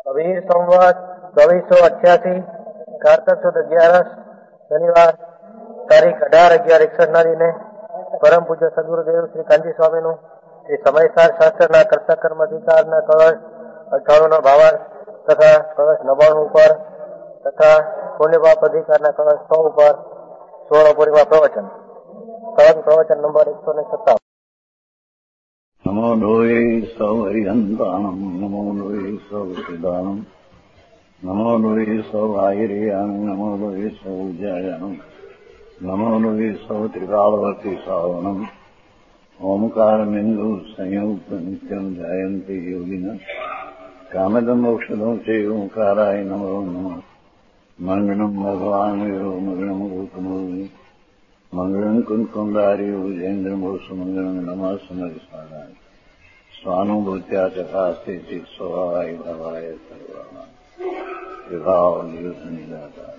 વીર સંવત 2488 કારતક સુદ 11 શનિવાર તારીખ 18/11/61 ના દિને પરમ પૂજ્ય સદગુરુદેવ શ્રી કાંજી સ્વામીનું શ્રી સમયસાર શાસ્ત્રના કર્તા કર્મ અધિકારના કળશ 98 નો ભાવાર્થ તથા કળશ 99 ઉપર તથા પુણ્યપાપ અધિકારના કળશ 100 ઉપર 16 પૂર્ણિમા પ્રવચન પ્રવચન નંબર 157. નમો લોહી સૌ હરિહંતાણમ નમો લોહી સૌ સિદ્ધાણમ નમો લોહી સૌ આયર્યાન નમો લોહી સૌ જયાનમ નમો લોહી સૌ ત્રિકાળવતી સાવનમ ઓમકાર બિંદુ સંયુક્ત નિત્યમ જયંતી યોગિન કામદમ મોક્ષદમ છે ઓંકારાય નમો નમઃ મંગળમ ભગવાન વિરો મંગળમ ગૌતમોની મંગળમ કુંકુંડારી વિજેન્દ્રમોષ મંગળમ નમઃ સમરિસારાય સ્વાનુભૂત્યા ચકાસ્તે ચિત સ્વભાવાય ભવાય સર્વા વિભાવ નિયુત નિરાકાર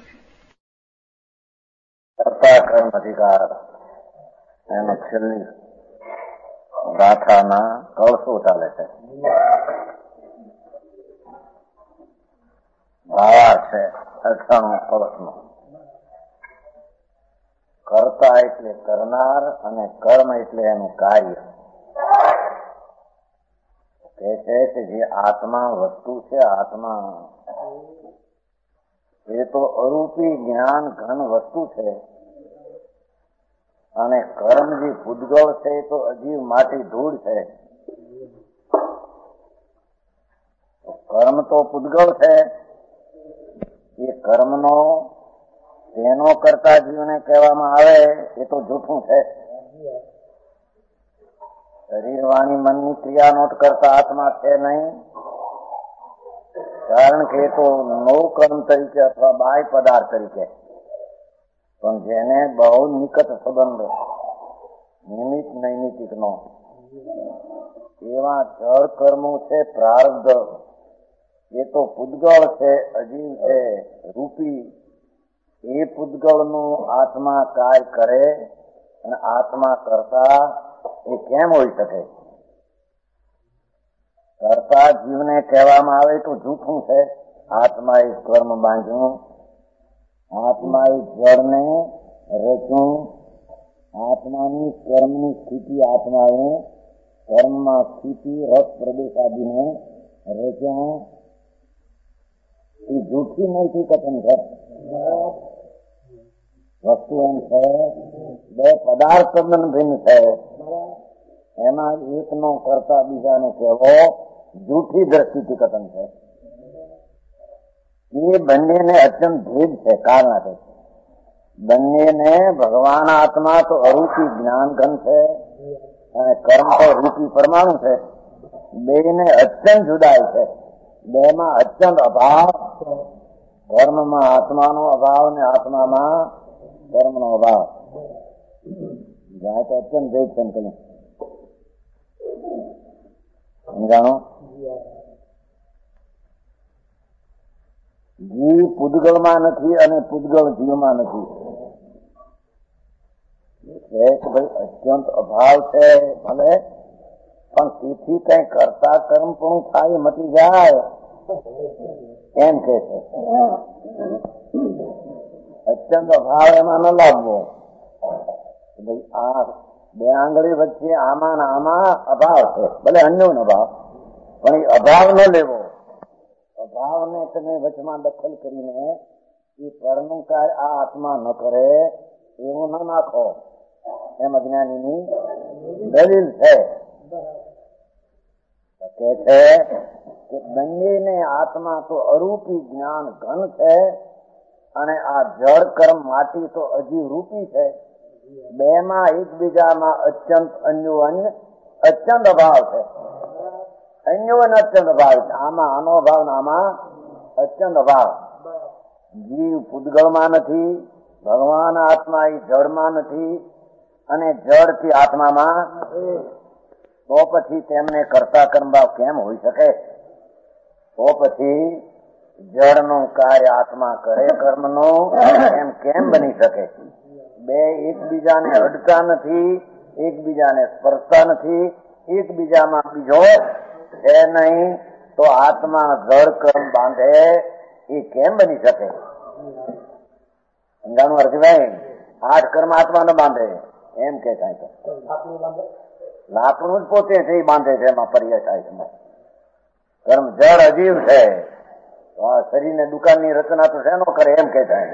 કર્તા કર્મ અધિકાર એનો છેલ્લી ગાથાના કળશો ચાલે છે. ભાવાર્થ છે 98 કળશનો. કર્તા એટલે કરનાર અને કર્મ એટલે એનું કાર્ય. કહે છે કે જે આત્મા વસ્તુ છે, આત્મા એ તો અરૂપી જ્ઞાન ઘન વસ્તુ છે અને કર્મ જે પૂદગળ છે એ તો અજીવ માટી ધૂળ છે. કર્મ તો પૂદગળ છે, એ કર્મનો તેનો કરતા જીવને કહેવામાં આવે એ તો જૂઠું છે. શરીર વાણી મનની ક્રિયાનો કરતા આત્મા છે નહીં, કારણ કે એ તો નવ કર્મ તરીકે અથવા બાહ્ય પદાર્થ તરીકે, પણ જેને બહુ નિકટ સંબંધ નિમિત્ત નૈમિતિકનો એવા જળ કર્મો છે, પ્રારબ્ધ એ તો પૂદગળ છે, અજીવ છે, રૂપી. એ પૂદગળનું આત્મા કાર્ય કરે અને આત્મા કરતા એ કેમ હોઈ શકે? કરતા જીવને કહેવામાં આવે તો જૂઠું છે. આત્મા એ કર્મ બાંધ્યું, આત્મા એ જળને રચ્યું, આત્માની કર્મની સ્થિતિ આત્માએ કર્મમાં સ્થિતિ રસ પ્રદેશ આદિને રચ્યા. એ જૂઠી નથી કથન છે. વસ્તુ એમ છે, બે પદાર્થ સંબંધ ભિન્ન છે, એમાં એકનો કરતા બીજાને કહેવો જૂઠી દ્રષ્ટિથી કથન છે. એ બંનેને અત્યંત ભેદ છે. કારણ આપે છે બંનેને ભગવાન આત્મા તો અરૂપી જ્ઞાન ઘન છે અને કર્મ તો રૂપી પરમાણુ છે. બેને અત્યંત જુદાઈ છે. બેમાં અત્યંત અભાવ. કર્મમાં આત્માનો અભાવ ને આત્મામાં કર્મનો અભાવ. જાય તો અત્યંત ભેદ છે. કહ્યું સમજાણો? જીવ પૂદગળમાં નથી અને પૂદગળ જીવમાં નથી. એટલે કે ભાઈ અત્યંત અભાવ છે ભલે, પણ તેથી કઈ કરતા કર્મ પણ થાય મટી જાય એમ કે છે. અત્યંત અભાવ એમાં ન લાવવો. ભાઈ આ બે આંગળી વચ્ચે આમાં ને આમાં અભાવ છે, ભલે અન્યનો અભાવ, પણ એ અભાવ ન લેવો. અભાવને તમે વચમાં દખલ કરીને એ પરનું કાર્ય આ આત્મા ન કરે એવું ન નાખો, એમ અજ્ઞાનીની દલીલ છે. કે છે કે બંનેને આત્મા તો અરૂપી જ્ઞાન ઘન છે અને આ જળ કર્મ માટી તો અજીવ રૂપી છે. બેમાં એકબીજામાં અત્યંત અન્યોન્ય અત્યંત અભાવ છે. અન્યોન્ય અત્યંત અભાવ છે. આમાં આનો અભાવ ને આમાં અત્યંત અભાવ. જીવ પૂદગળમાં નથી, ભગવાન આત્મા એ જળમાં નથી અને જળથી આત્મામાં. તો પછી તેમને કરતા કર્મભાવ કેમ હોઈ શકે? તો પછી જળનું કાર્ય આત્મા કરે કર્મનું એમ કેમ બની શકે? બે એકબીજાને અડતા નથી, એકબીજાને સ્પર્શતા નથી, એકબીજામાં બીજો છે નહીં, તો આત્મા જળ કર્મ બાંધે એ કેમ બની શકે? સમજાણું હર્ષભાઈ? 8 કર્મ આત્મા ન બાંધે એમ કે થાય. લાકડું જ પોતે છે એ બાંધે છે, એમાં પર્યાય થાય છે. કર્મ જળ અજીવ છે, શરીરને દુકાનની રચના તો શેનો કરે એમ કે થાય.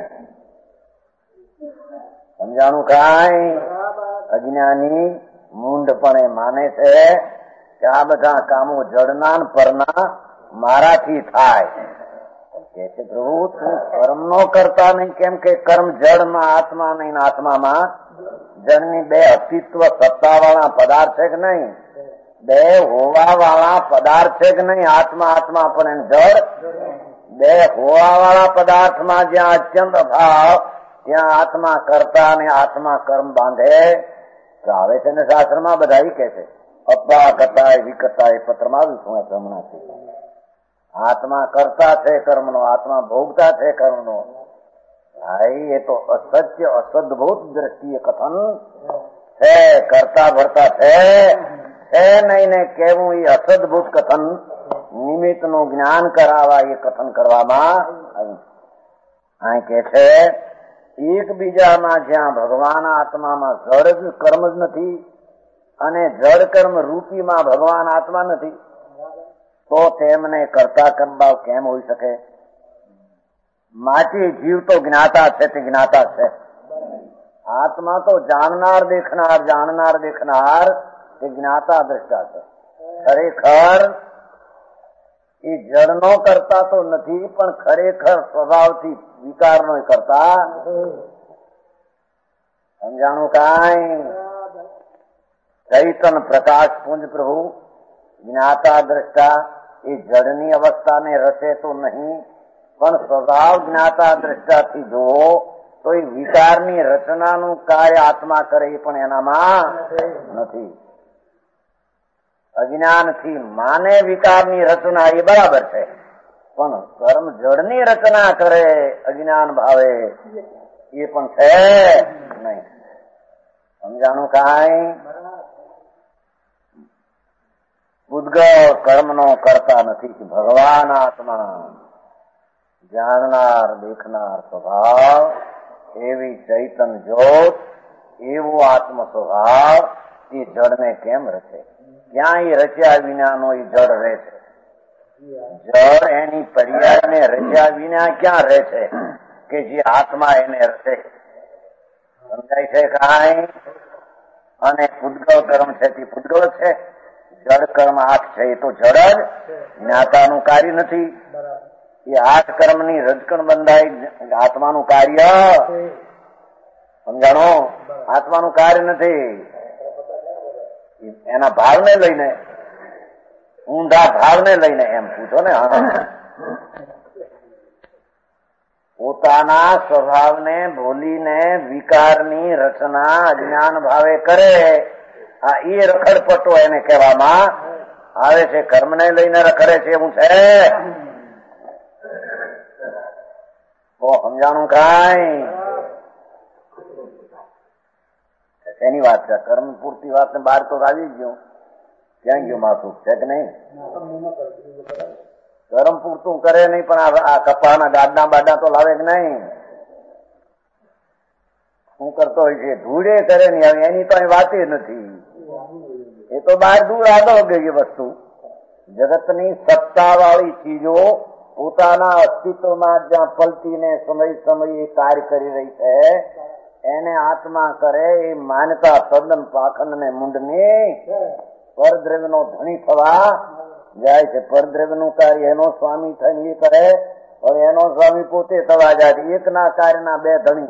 સમજાણું? કાંઈ અજ્ઞાની મૂંઢપણે માને છે કે આ બધા કામો જળના પરના મારાથી થાય. કે છે પ્રભુ તું કર્મ નો કરતા નહીં, કેમ કે કર્મ જળમાં આત્મા નહીં, આત્મામાં જળની 2 અસ્તિત્વ સત્તા વાળા પદાર્થ છે કે નહીં? 2 હોવા વાળા પદાર્થ છે કે નહીં? આત્મા આત્મા પણ જળ 2 હોવા વાળા પદાર્થમાં જ્યાં અત્યંત અભાવ ત્યાં આત્મા કરતા અને આત્મા કર્મ બાંધે તો આવે છે ને શાસ્ત્રમાં બધા કે છે અપા કતાય વિકતાય પત્રમાં આવ્યું છું હમણાં. આત્મા કરતા છે કર્મનો, આત્મા ભોગતા છે કર્મનો. ભાઈ એ તો અસત્ય અસદભૂત દ્રષ્ટિએ કથન છે. કરતા ભરતા છે નહીં ને કેવું એ અસદભૂત કથન નિમિત્ત નું જ્ઞાન કરાવવા એ કથન કરવામાં અહીં કે છે એકબીજામાં જ્યાં ભગવાન આત્મામાં જળ જ કર્મ જ નથી અને જળ કર્મ રૂપીમાં ભગવાન આત્મા નથી તો તેમને કરતા કર્મભાવ કેમ હોઈ શકે? માટે જીવ તો જ્ઞાતા છે, તે જ્ઞાતા છે. આત્મા તો જાણનાર દેખનાર, જાણનાર દેખનાર, તે જ્ઞાતા દ્રષ્ટા છે. ખરેખર એ જળનો કરતા તો નથી, પણ ખરેખર સ્વભાવથી વિકારનો કરતા. સમજાણું? કાંઈ ચૈતન પ્રકાશ પુંજ પ્રભુ જ્ઞાતા દ્રષ્ટા એ જળની અવસ્થાને રચે તો નહીં, પણ સ્વભાવ જ્ઞાતા દ્રષ્ટાથી જુઓ તો એ વિકારની રચનાનું કાર્ય આત્મા કરે એ પણ એનામાં નથી. અજ્ઞાનથી માને વિકારની રચના એ બરાબર છે, પણ કર્મ જળની રચના કરે અજ્ઞાન ભાવે એ પણ છે નહીં. સમજાણું? કાંઈ ઉદ્ગવ કર્મનો કરતા નથી. ભગવાન આત્મા જાણનાર દેખનાર સ્વભાવ, એવી ચૈતન જ્યોત, એવો આત્મ સ્વભાવ એ જળને કેમ રચે? ક્યાં એ રચ્યા વિનાનો એ જળ રહે છે? જળ એની પર્યાયને રચ્યા વિના ક્યાં રહે છે કે જે આત્મા એને રચે? સમજાય છે? કાંઈ અને પૂદગલ કર્મ છે તે પૂદગલ છે, જળ કર્મ 8 છે એ તો જળ જ, જ્ઞાતાનું કાર્ય નથી. એ 8 કર્મની રજકણ બંધાય આત્માનું કાર્ય. સમજાણો? આત્માનું કાર્ય નથી. એના ભાવને લઈને, ઊંધા ભાવને લઈને એમ પૂછો ને. પોતાના સ્વભાવને ભૂલીને વિકારની રચના અજ્ઞાન ભાવે કરે, આ એ રખડપટ્ટો એને કહેવામાં આવે છે. કર્મને લઈને રખડે છે એવું છે તો સમજાણું? કાંઈ એની વાત છે. કર્મ પૂરતી વાત ને બહાર તો આવી ગયું. ક્યાં ગયું માથું? છે કે નહીં? કર્મ પૂરતું કરે નહીં, પણ આ કપાના ગાડના બાડા તો લાવે કે નહીં? શું કરતો હોય છે? ધૂળે કરે નહીં. હવે એની તો અહીં વાત નથી. એ તો બહાર દૂર આગળ ગઈ વસ્તુ. જગતની સત્તા વાળી ચીજો પોતાના અસ્તિત્વમાં જ્યાં પલટીને સમય સમયે કાર્ય કરી રહી છે એને આત્મા કરે એ માનતા તદ્દન પાખંડ ને મૂંઢની પરદ્રવ્યનો ધણી થવા જાય છે. પરદ્રવ્યનું કાર્ય એનો સ્વામી થઈને એ કરે, હવે એનો સ્વામી પોતે થવા જાય. એકના કાર્યના 2 ધણી.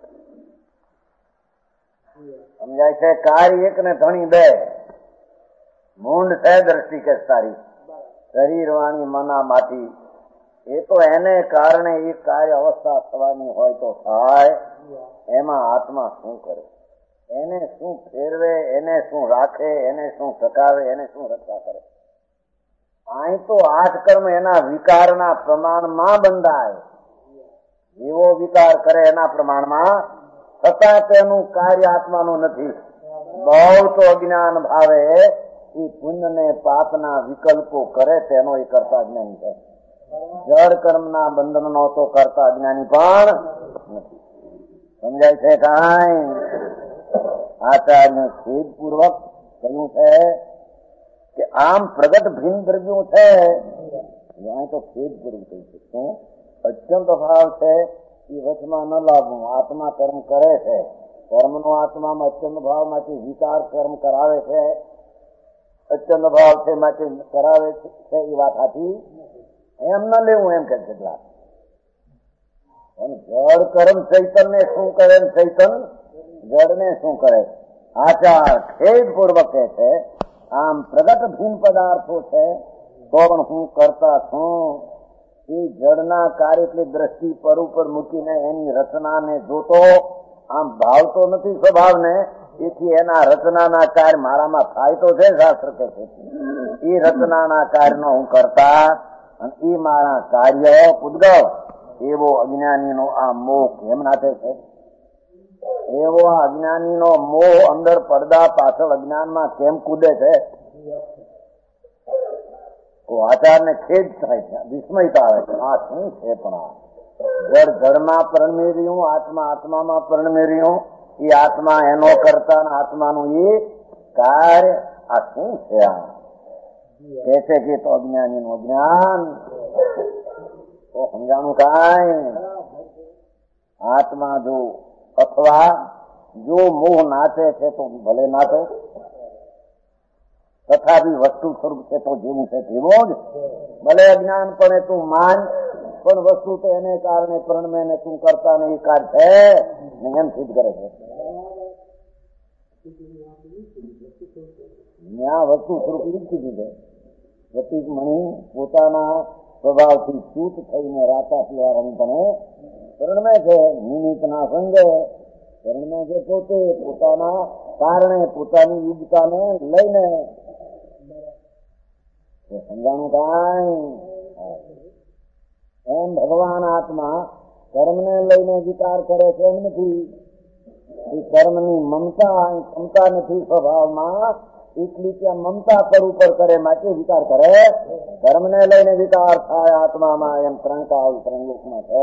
સમજાય છે? કાર્ય એક ને ધણી 2. મૂંઢ છે દ્રષ્ટિ કે સારી, શરીર વાણી મના માટી. એ તો એને કારણે એ કાર્ય અવસ્થા થવાની હોય તો થાય. એમાં આત્મા શું કરે? એને શું ફેરવે? એને શું રાખે? એને શું ટકાવે? એને શું રક્ષા કરે? અહીં તો 8 કર્મ એના વિકારના પ્રમાણમાં બંધાય. જેવો વિકાર કરે એના પ્રમાણમાં, છતાં તેનું કાર્ય આત્માનું નથી. બહુ તો અજ્ઞાન ભાવે એ પુણ્ય ને પાપના વિકલ્પો કરે તેનો એ કરતા જ્ઞાની છે. જળ કર્મના બંધનનો તો કરતા જ્ઞાની પણ નથી. સમજાય છે કાંઈ? આચાર્ય ખેદપૂર્વક કહ્યું છે કે આમ પ્રગટ ભિન્ન દ્રવ્યો છે, અહીં તો ખેદપૂર્વક કહી શકું. અત્યંત ભાવ છે એ વચમાં ન લાવવું. આત્મા કર્મ કરે છે, કર્મનો આત્મામાં અત્યંત ભાવ માંથી વિકાર કર્મ કરાવે છે, અત્યંત ભાવ છે માટે કરાવે છે, એ વાત સાચી એમ ન લેવું એમ કે કેટલાક. જળ કર્મ ચૈતન ને શું કરે, ચૈતન જળ ને શું કરે? આચાર ખેદપૂર્વક કહે છે આમ પ્રગટ ભિન્ન પદાર્થો છે તો પણ હું કરતા છું. એ જળના કાર્ય એટલી દ્રષ્ટિ પર ઉપર મૂકીને એની રચનાને જોતો આમ ભાવતો નથી સ્વભાવને, એથી એના રચનાના કાર્ય મારામાં થાય તો છે. શાસ્ત્ર કહે છે એ રચનાના કાર્યનો હું કરતા અને એ મારા કાર્ય ઉદ્ગવ. એવો અજ્ઞાનીનો આ મોહ કેમ નાથે છે? એવો આ અજ્ઞાનીનો મોહ અંદર પડદા પાછળ અજ્ઞાનમાં કેમ કૂદે છે? આચારને ખેદ થાય છે, વિસ્મયતા આવે છે. આ શું છે? પણ આ જળ જળમાં પરણમી રહ્યું, આત્મા આત્મામાં પરણમી રહ્યું. એ આત્મા એનો કરતા આત્માનું એ કાર્ય. આ શું છે? આ કે છે કે તો અજ્ઞાનીનું અજ્ઞાન. તો સમજાણું કાંઈ? આત્મા જો અથવા જો મોહ નાચે છે તો ભલે નાચો, તથાપી વસ્તુ સ્વરૂપ છે તો જેવું છે તેવો જ. ભલે અજ્ઞાન પણ તું માન, પણ વસ્તુ તો એને કારણે પ્રણમે ને તું કરતા ને એ કાર્ય છે ને એમ સિદ્ધ કરે છે. ત્યાં વસ્તુ સ્વરૂપ લીધી દીધે. પ્રતિક મણી પોતાના સ્વભાવથી ચૂત થઈને રાતા પીવારણપણે પ્રણમે છે. નિમિત્ત ના સંગે પ્રણમે છે પોતે પોતાના કારણે, પોતાની યુગતાને લઈને. સમજાણું કાંઈ? એમ ભગવાન આત્મા કર્મને લઈને વિકાર કરે છે એમ નથી. એ કર્મની મમતા ક્ષમતા નથી સ્વભાવમાં, એટલી ત્યાં મમતા પર ઉપર કરે માટે વિકાર કરે. કર્મને લઈને વિકાર થાય આત્મામાં એમ ત્રણ કાળ ત્રણ લોકમાં છે.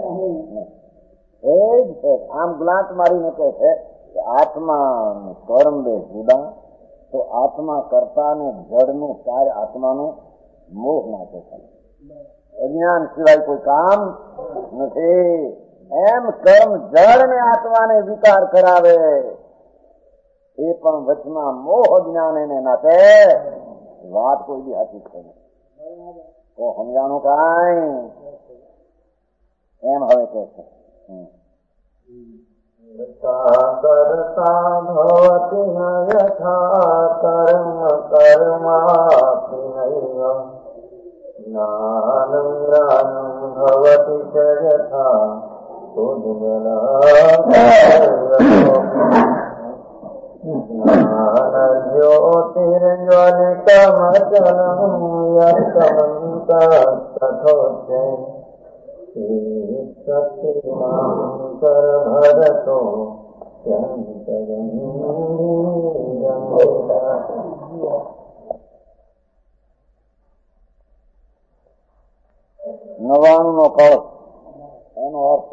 એ જ છે. આમ ગ્લાટ મારીને કહે છે કે આત્મા કર્મ બે જુદા. તો આત્મા કરતા ને જળનું કાર્ય આત્માનું મોહ નાખે છે. અજ્ઞાન સિવાય કોઈ કામ નથી. એમ કર્મ જળ ને આત્માને વિકાર કરાવે, એ પણ વચમાં મોહ જ્ઞાન એને નાખે. વાત કોઈ બી સાચી છે તો સમજાણું કાંઈ? એમ હવે કે છે કરતા ભવતિ યથા કર્મ કર્માપિ જ્ઞાનં જ્ઞાનં ભવતિ ચ યથા જ્યોતિર્જ્વલિતમચલં યત્તમંતઃ ભરતો નવાણું નો કળશ એનો અર્થ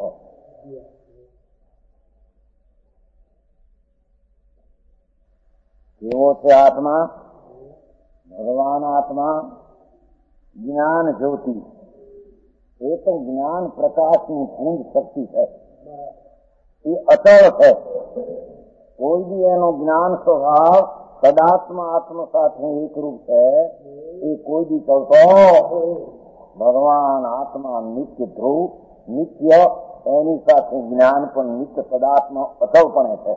કેવો છે? આત્મા ભગવાન આત્મા જ્ઞાન જ્યોતિ. એ તો જ્ઞાન પ્રકાશની પૂંજ શક્તિ છે. એ અચળ છે. કોઈ બી એનો જ્ઞાન સ્વભાવ સદાત્મા આત્મ સાથે એકરૂપ છે. એ કોઈ બી ચલતો. ભગવાન આત્મા નિત્ય ધ્રુવ, નિત્ય. એની સાથે જ્ઞાન પણ નિત્ય પદાર્થનો અચળપણે છે,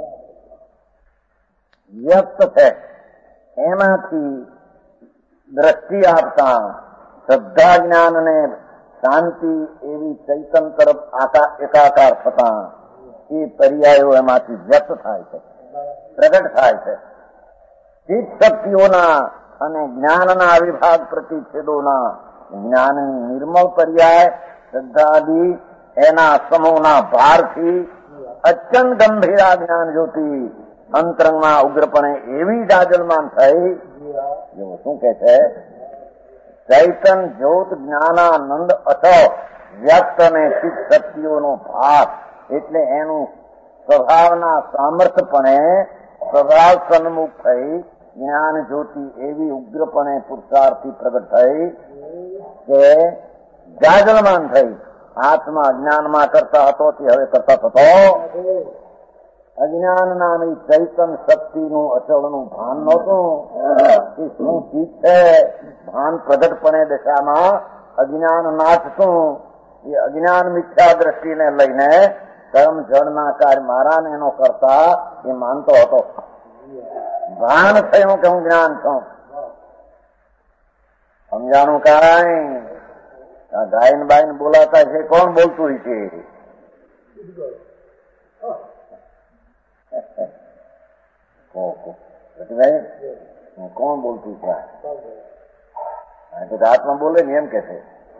વ્યક્ત છે. એમાંથી દ્રષ્ટિ આપતા શ્રદ્ધા જ્ઞાન ને શાંતિ એવી ચૈતન તરફ એકાકાર થતા એ પર્યાયો એમાંથી વ્યક્ત થાય છે, પ્રગટ થાય છે. ચિત્ત શક્તિઓના અને જ્ઞાનના વિભાગ પ્રતિછેદોના જ્ઞાનની નિર્મળ પર્યાય શ્રદ્ધાદિ એના સમૂહના ભારથી અત્યંત ગંભીરા જ્ઞાન જ્યોતિ અંતરંગમાં ઉગ્રપણે એવી જાજલમાન થઈ, એવું શું કે છે? ચૈતન જ્યોત જ્ઞાનાનંદ અથ વ્યક્ત અને ચિત્ત શક્તિઓનો ભાગ, એટલે એનું સ્વભાવના સામર્થ્યપણે સ્વભાવ સન્મુખ થઈ જ્ઞાન જ્યોતિ એવી ઉગ્રપણે પુરુષાર્થથી પ્રગટ થઈ કે જાજલમાન થઈ. આત્મા અજ્ઞાનમાં કરતા હતો તે હવે કરતા થતો. અજ્ઞાન નામની ચૈતન શક્તિનું અચળનું ભાન નહોતું કે શું ચીજ છે. ભાન પ્રગટપણે દશામાં અજ્ઞાન નાચતું. એ અજ્ઞાન મિથ્યા દ્રષ્ટિને લઈને કર્મ જળના કાર્ય મારા ને એનો કરતા એ માનતો હતો. ભાન થયું કે હું જ્ઞાન છું. સમજાણું કાંઈ? ગાયન બાયન બોલાતા છે, કોણ બોલતું હોય છે? કોણ બોલતું છે? આત્મા બોલે ને એમ કે છે.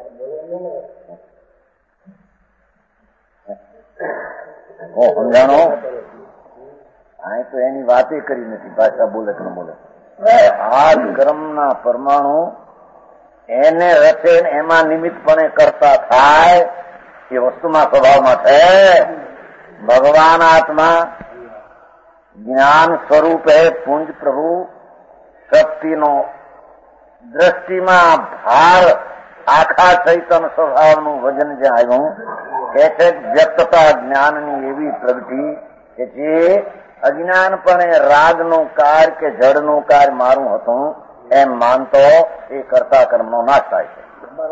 સમજાણો? આ તો એની વાતે કરી નથી, ભાષા બોલે કે ન બોલે. આ કર્મના પરમાણુ એને રચે એમાં નિમિત્તપણે કરતા થાય એ વસ્તુમાં સ્વભાવમાં છે. ભગવાન આત્મા જ્ઞાન સ્વરૂપે પુંજ પ્રભુ શક્તિનો દ્રષ્ટિમાં ભાર આખા ચૈતન સ્વભાવનું વજન જે આવ્યું એ છે વ્યક્તતા જ્ઞાનની એવી પ્રગતિ કે જે અજ્ઞાનપણે રાગનું કાર્ય કે જળનું કાર્ય મારું હતું એમ માનતો એ કરતા કર્મનો નાશ થાય છે.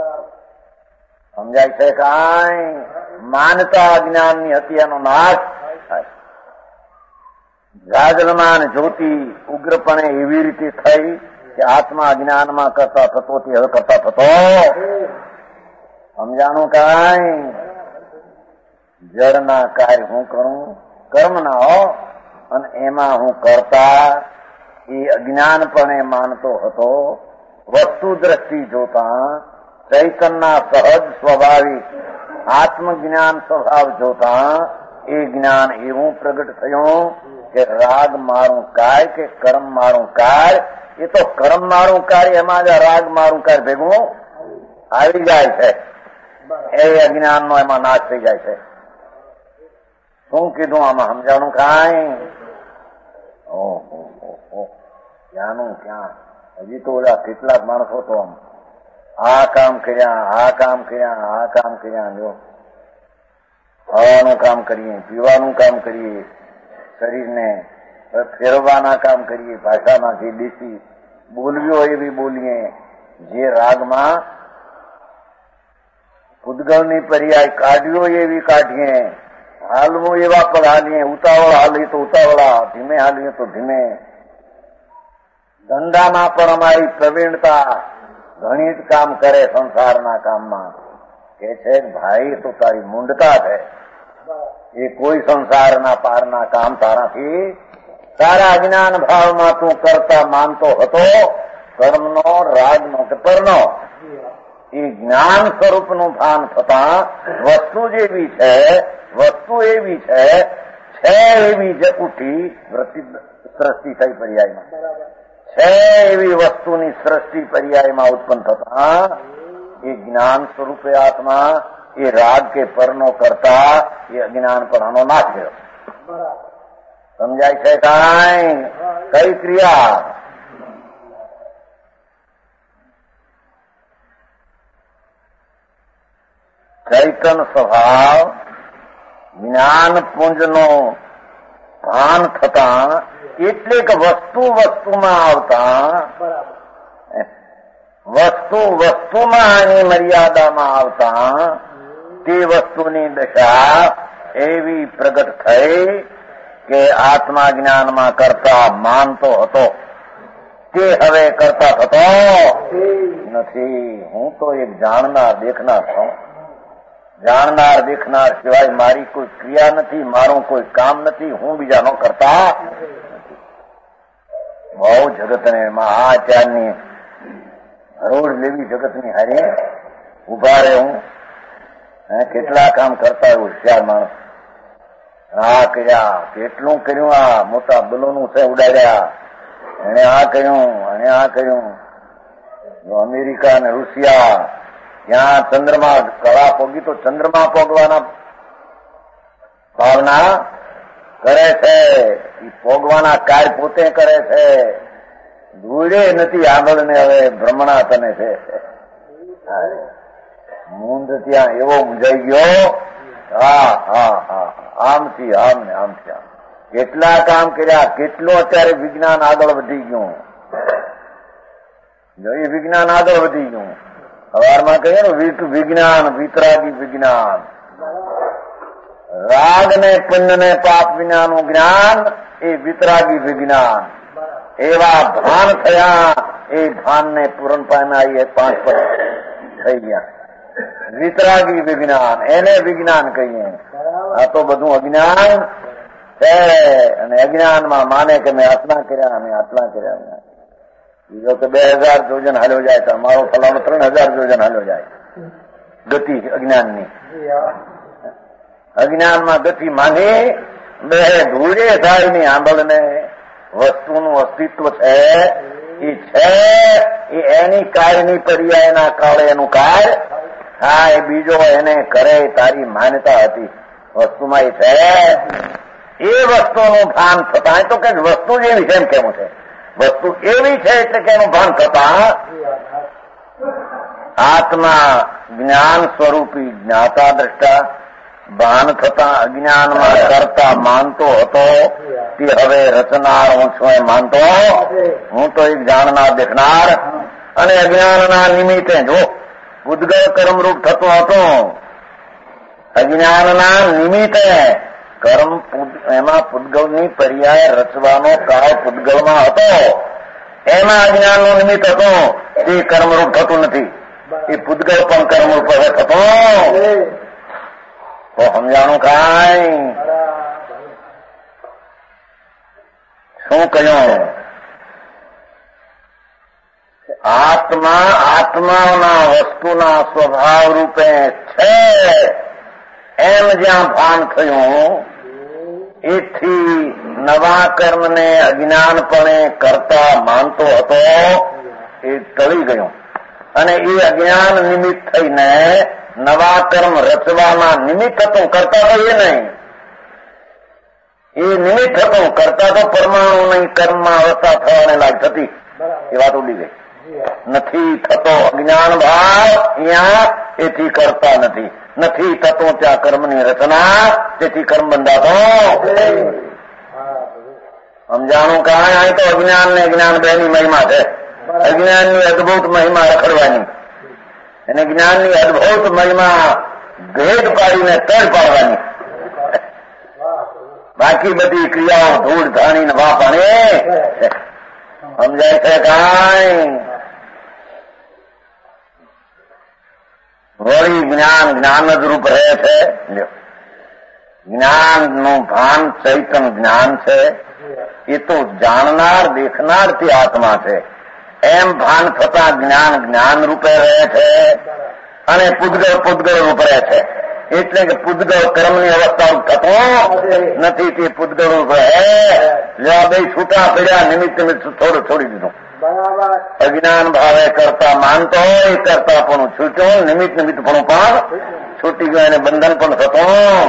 સમજાય છે કાંઈ? માનતા અજ્ઞાનની હતી એનો નાશ થાય. જાજલમાન જ્યોતિ ઉગ્રપણે એવી રીતે થઈ કે આત્મા અજ્ઞાનમાં કરતા થતો તે હવે કરતા થતો. સમજાણું કાંઈ? જળના કાર્ય હું કરું, કર્મ ના હો, અને એમાં હું કરતા એ અજ્ઞાનપણે માનતો હતો. વસ્તુ દ્રષ્ટિ જોતા ચૈતનના સહજ સ્વાભાવિક આત્મજ્ઞાન સ્વભાવ જોતા એ જ્ઞાન એવું પ્રગટ થયું કે રાગ મારું કાર્ય કે કર્મ મારું કાર્ય. એ તો કર્મ મારું કાર્ય એમાં જ રાગ મારું કાર્ય ભેગું આવી જાય છે. એ અજ્ઞાનનો એમાં નાશ થઈ જાય છે. શું કીધું આમાં? સમજાણું કાંઈ? ક્યાંનું ક્યાં? હજી તો ઓલા કેટલાક માણસો તો આ કામ કર્યા, આ કામ કર્યા, આ કામ કર્યા. જો ખાવાનું કામ કરીએ, પીવાનું કામ કરીએ, શરીરને ફેરવવાના કામ કરીએ, ભાષામાં જે દેશી બોલવી હોય એવી બોલીએ, જે રાગમાં પૂદગલની પર્યાય કાઢ્યો એવી કાઢીએ, હાલવું એવા પગ હાલીએ, ઉતાવળ હાલીએ તો ઉતાવળા, ધીમે હાલીએ તો ધીમે. ધંધામાં પણ અમારી પ્રવીણતા ઘણી જ કામ કરે સંસારના કામમાં. કે છે ભાઈ તો તારી મૂંડતા છે, એ કોઈ સંસારના પારના કામ તારાથી તારા અજ્ઞાન ભાવમાં તું કરતા માનતો હતો. કર્મનો, રાગનો કે પરનો એ જ્ઞાન સ્વરૂપનું ભાન થતા વસ્તુ જેવી છે, વસ્તુ એવી છે એવી જ ઉઠી સૃષ્ટિ થઈ પર્યાયમાં છે એવી વસ્તુની સૃષ્ટિ પર્યાયમાં ઉત્પન્ન થતા એ જ્ઞાન સ્વરૂપે આત્મા એ રાગ કે પરનો કરતા એ અજ્ઞાન પરનો નાશ થયો. સમજાય છે કાંઈ? કઈ ક્રિયા? ચૈતન સ્વભાવ જ્ઞાન પુંજનો ભાન થતા એટલે કે વસ્તુમાં આવતા વસ્તુમાં આની મર્યાદામાં આવતા તે વસ્તુની દશા એવી પ્રગટ થઈ કે આત્મા જ્ઞાનમાં કરતા માનતો હતો તે હવે કરતા થતો નથી. હું તો એક જાણનાર દેખનાર છું. જાણનાર દેખનાર સિવાય મારી કોઈ ક્રિયા નથી, મારું કોઈ કામ નથી. હું બીજાનો કરતા નથી. બહુ જગતને આચારની હરોળ લેવી જગતની હારે ઉભા રહે. હું કેટલા કામ કરતા હોય હોશિયાર માણસ. આ કર્યા, કેટલું કર્યું, આ મોટા બલૂનું છે ઉડાડ્યા, એને આ કર્યું, એને આ કર્યું. અમેરિકા અને રૂસિયા ત્યાં ચંદ્રમાં કળા પોગી તો ચંદ્રમાં પોગવાના ભાવના કરે છે. એ પોગવાના કાર્ય પોતે કરે છે. ધૂળે નથી આગળ ને હવે ભ્રમણા તને છે. મૂંદ ત્યાં એવો મૂંઝાઈ ગયો. હા હા હા, આમથી આમ ને આમથી આમ કેટલા કામ કર્યા, કેટલું અત્યારે વિજ્ઞાન આગળ વધી ગયું. જો એ વિજ્ઞાન આગળ વધી ગયું. સવારમાં કહીએ ને વિજ્ઞાન, વિતરાગી વિજ્ઞાન, રાગ ને પુણ્ય ને પાપ વિનાનું જ્ઞાન એ વિતરાગી વિજ્ઞાન. એવા ભાન થયા, એ ભાનને પૂરણ પામ્યા, એ 5 પદ થઈ ગયા. વિતરાગી વિજ્ઞાન, એને વિજ્ઞાન કહીએ. આ તો બધું અજ્ઞાન છે, અને અજ્ઞાનમાં માને કે મેં આટલા કર્યા, મેં આટલા કર્યા. બીજો કે 2000 જોજન હાલ્યો જાય તો મારો ફલાણો 3000 જોજન હાલ્યો જાય. ગતિ અજ્ઞાનની, અજ્ઞાનમાં ગતિ માની બે ધૂળે થાય ની આંબળને વસ્તુનું અસ્તિત્વ છે. એ છે એ એની કાર્યની પર્યાયના કાળે એનું કાર્ય. હા, એ બીજો એને કરે તારી માન્યતા હતી. વસ્તુમાં એ છે, એ વસ્તુનું ભાન થતા તો કે વસ્તુ જેવી છે એમ કેવું છે. વસ્તુ એવી છે એટલે કે એનું ભાન થતા આત્મા જ્ઞાન સ્વરૂપી જ્ઞાતા દ્રષ્ટા ભાન થતા અજ્ઞાનમાં કરતા માનતો હતો. તે હવે રચનાર હું છું એ માનતો. હું તો એક જાણનાર દેખનાર. અને અજ્ઞાનના નિમિત્તે જો પૂદગળ કર્મરૂપ થતો હતો. અજ્ઞાનના નિમિત્તે કર્મ એમાં પૂદગળની પર્યાય રચવાનો કાળ પૂદગળમાં હતો. એમાં અજ્ઞાનનું નિમિત્ત હતો. તે કર્મરૂપ થતું નથી. એ પૂદગળ પણ કર્મરૂપ હવે થતો તો સમજાણું કાંઈ શું કહ્યું? આત્માના વસ્તુના સ્વભાવ રૂપે છે એમ જ્યાં ભાન થયું, એથી નવા કર્મને અજ્ઞાનપણે કરતા માનતો હતો એ ટળી ગયું. અને એ અજ્ઞાન નિમિત્ત થઈને નવા કર્મ રચવાના નિમિત્ત હતું. કરતા તો એ નહીં, એ નિમિત્ત હતું. કરતા તો પરમાણુ નહીં, કર્મમાં અવસ્થા થવાને લાગ થતી. એ વાત ઉડી ગઈ. નથી થતો અજ્ઞાન ભાવ અહીંયા, એથી કરતા નથી. નથી થતો ત્યાં કર્મની રચના, તેથી કર્મ બંધાતો. સમજાણું કાંઈ? અહીં તો અજ્ઞાન ને જ્ઞાન બેની મહિમા છે. અજ્ઞાનની અદભુત મહિમા રખડવાની અને જ્ઞાનની અદભુત મહિમા ભેદ પાડીને તળ પાડવાની. બાકી બધી ક્રિયાઓ ધૂળ ધાણી વા પાણી. સમજાય છે કાંઈ? વળી જ્ઞાન જ્ઞાન જ રૂપ રહે છે. જ્ઞાનનું ભાન ચૈતન જ્ઞાન છે. એ તો જાણનાર દેખનાર થી આત્મા છે. એમ ભાન થતા જ્ઞાન જ્ઞાન રૂપે રહે છે અને પૂદગળ પૂદગળ રૂપ રહે છે. એટલે કે પૂદગળ કર્મની અવસ્થા થતો નથી. તે પૂદગળ રૂપ રહે. જેવા બે છૂટા પડ્યા, નિમિત્ત નિમિત્ત થોડું છોડી દીધું. અજ્ઞાન ભાવે કરતા માનતો હોય, કરતા પણ છૂટ્યું, નિમિત્ત નિમિત્ત પણ છૂટી ગયું, એને બંધન પણ થતું.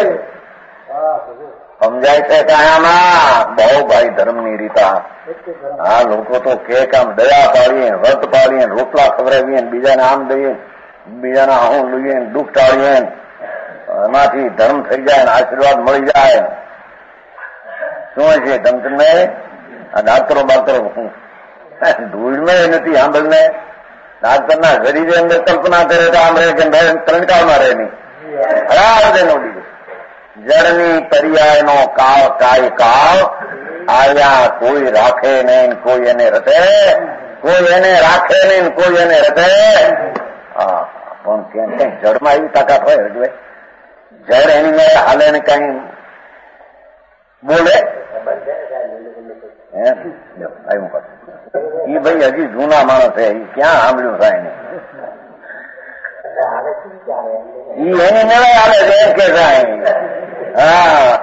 સમજાય છે કે આમાં બહુ ભાઈ ધર્મની રીતા. આ લોકો તો કે આમ દયા પાડીએ, વ્રત પાડીએ, રોટલા ખવડાવીએ, બીજાને આમ દઈએ, બીજાના આહું લઈએ, દુઃખ ટાળીએ, એમાંથી ધર્મ થઈ જાય, આશીર્વાદ મળી જાય. શું છે ધમતને? આ ડાક્ટરો ધૂળમાં નથી સાંભળને. ડાક્ટરના શરીરે અંદર કલ્પના કરે તો આમ રહે કે ત્રણકાળમાં રહે નહીં. ખરાબ એનો બીજું જળની પર્યાયનો કાળ કાય કાળ આયા. કોઈ રાખે નહીં, કોઈ એને રટે, કોઈ એને રાખે નહીં, કોઈ એને રટે. હા, પણ ક્યાં કઈ જળમાં એવી તાકાત હોય હજુ જળ એની મેળે હાલે ને કઈ બોલે. આવ્યું કર એ ભાઈ હજી જૂના માણસ છે. એ ક્યાં સાંભળ્યું થાય ને? ઈ એની મેળે હાલે છે એમ કે થાય. હા,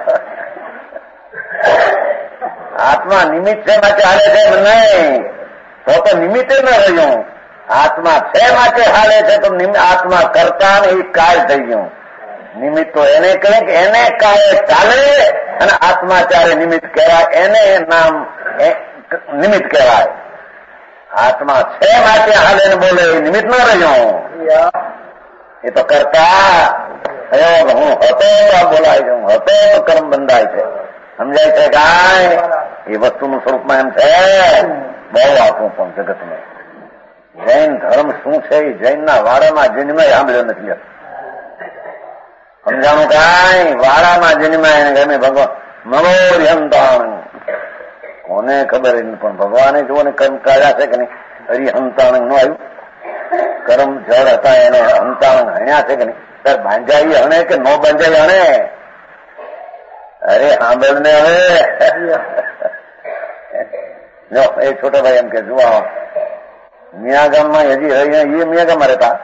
આત્મા નિમિત્ત છે માટે હાલે છે નહીં, તો નિમિત્તે ન રહ્યું. આત્મા છે માટે હાલે છે તો આત્મા કરતા ને એ કાય થઈ ગયું. નિમિત્ત તો એને કહે કે એને કાય ચાલે અને આત્મા ચારે નિમિત્ત કહેવાય, એને નામ નિમિત્ત કહેવાય. આત્મા છે માટે હાલે ને બોલે એ નિમિત્ત ન રહ્યું. એ તો કરતા થયો. હું હતો તો બોલાય છે, હું હતો તો કર્મ બંધાય છે. સમજાય છે કાંઈ? એ વસ્તુનું સ્વરૂપમાં એમ છે. બહુ આપું પણ જગતને જૈન ધર્મ શું છે એ જૈનના વાડામાં જન્મે સાંભળ્યો નથી. સમજાણું કાંઈ? વાડામાં જન્માય ગમે ભગવાન મનોહંતાણ કોને ખબર પણ ભગવાને જુઓ ને કર્મ કાઢ્યા છે કે નહીં? હરિહંતાણ નું આવ્યું. કર્મ જળ હતા એને હંતાણ હણ્યા છે કે નહીં? સર બાંજાઈ હણે કે ન બાંજાઈ હણે? અરે સાંભળ ને હવે. એ છોટા ભાઈ એમ કે જુઓ મિયા ગામમાં હજી રહી, એ મિયા ગામમાં રહેતા.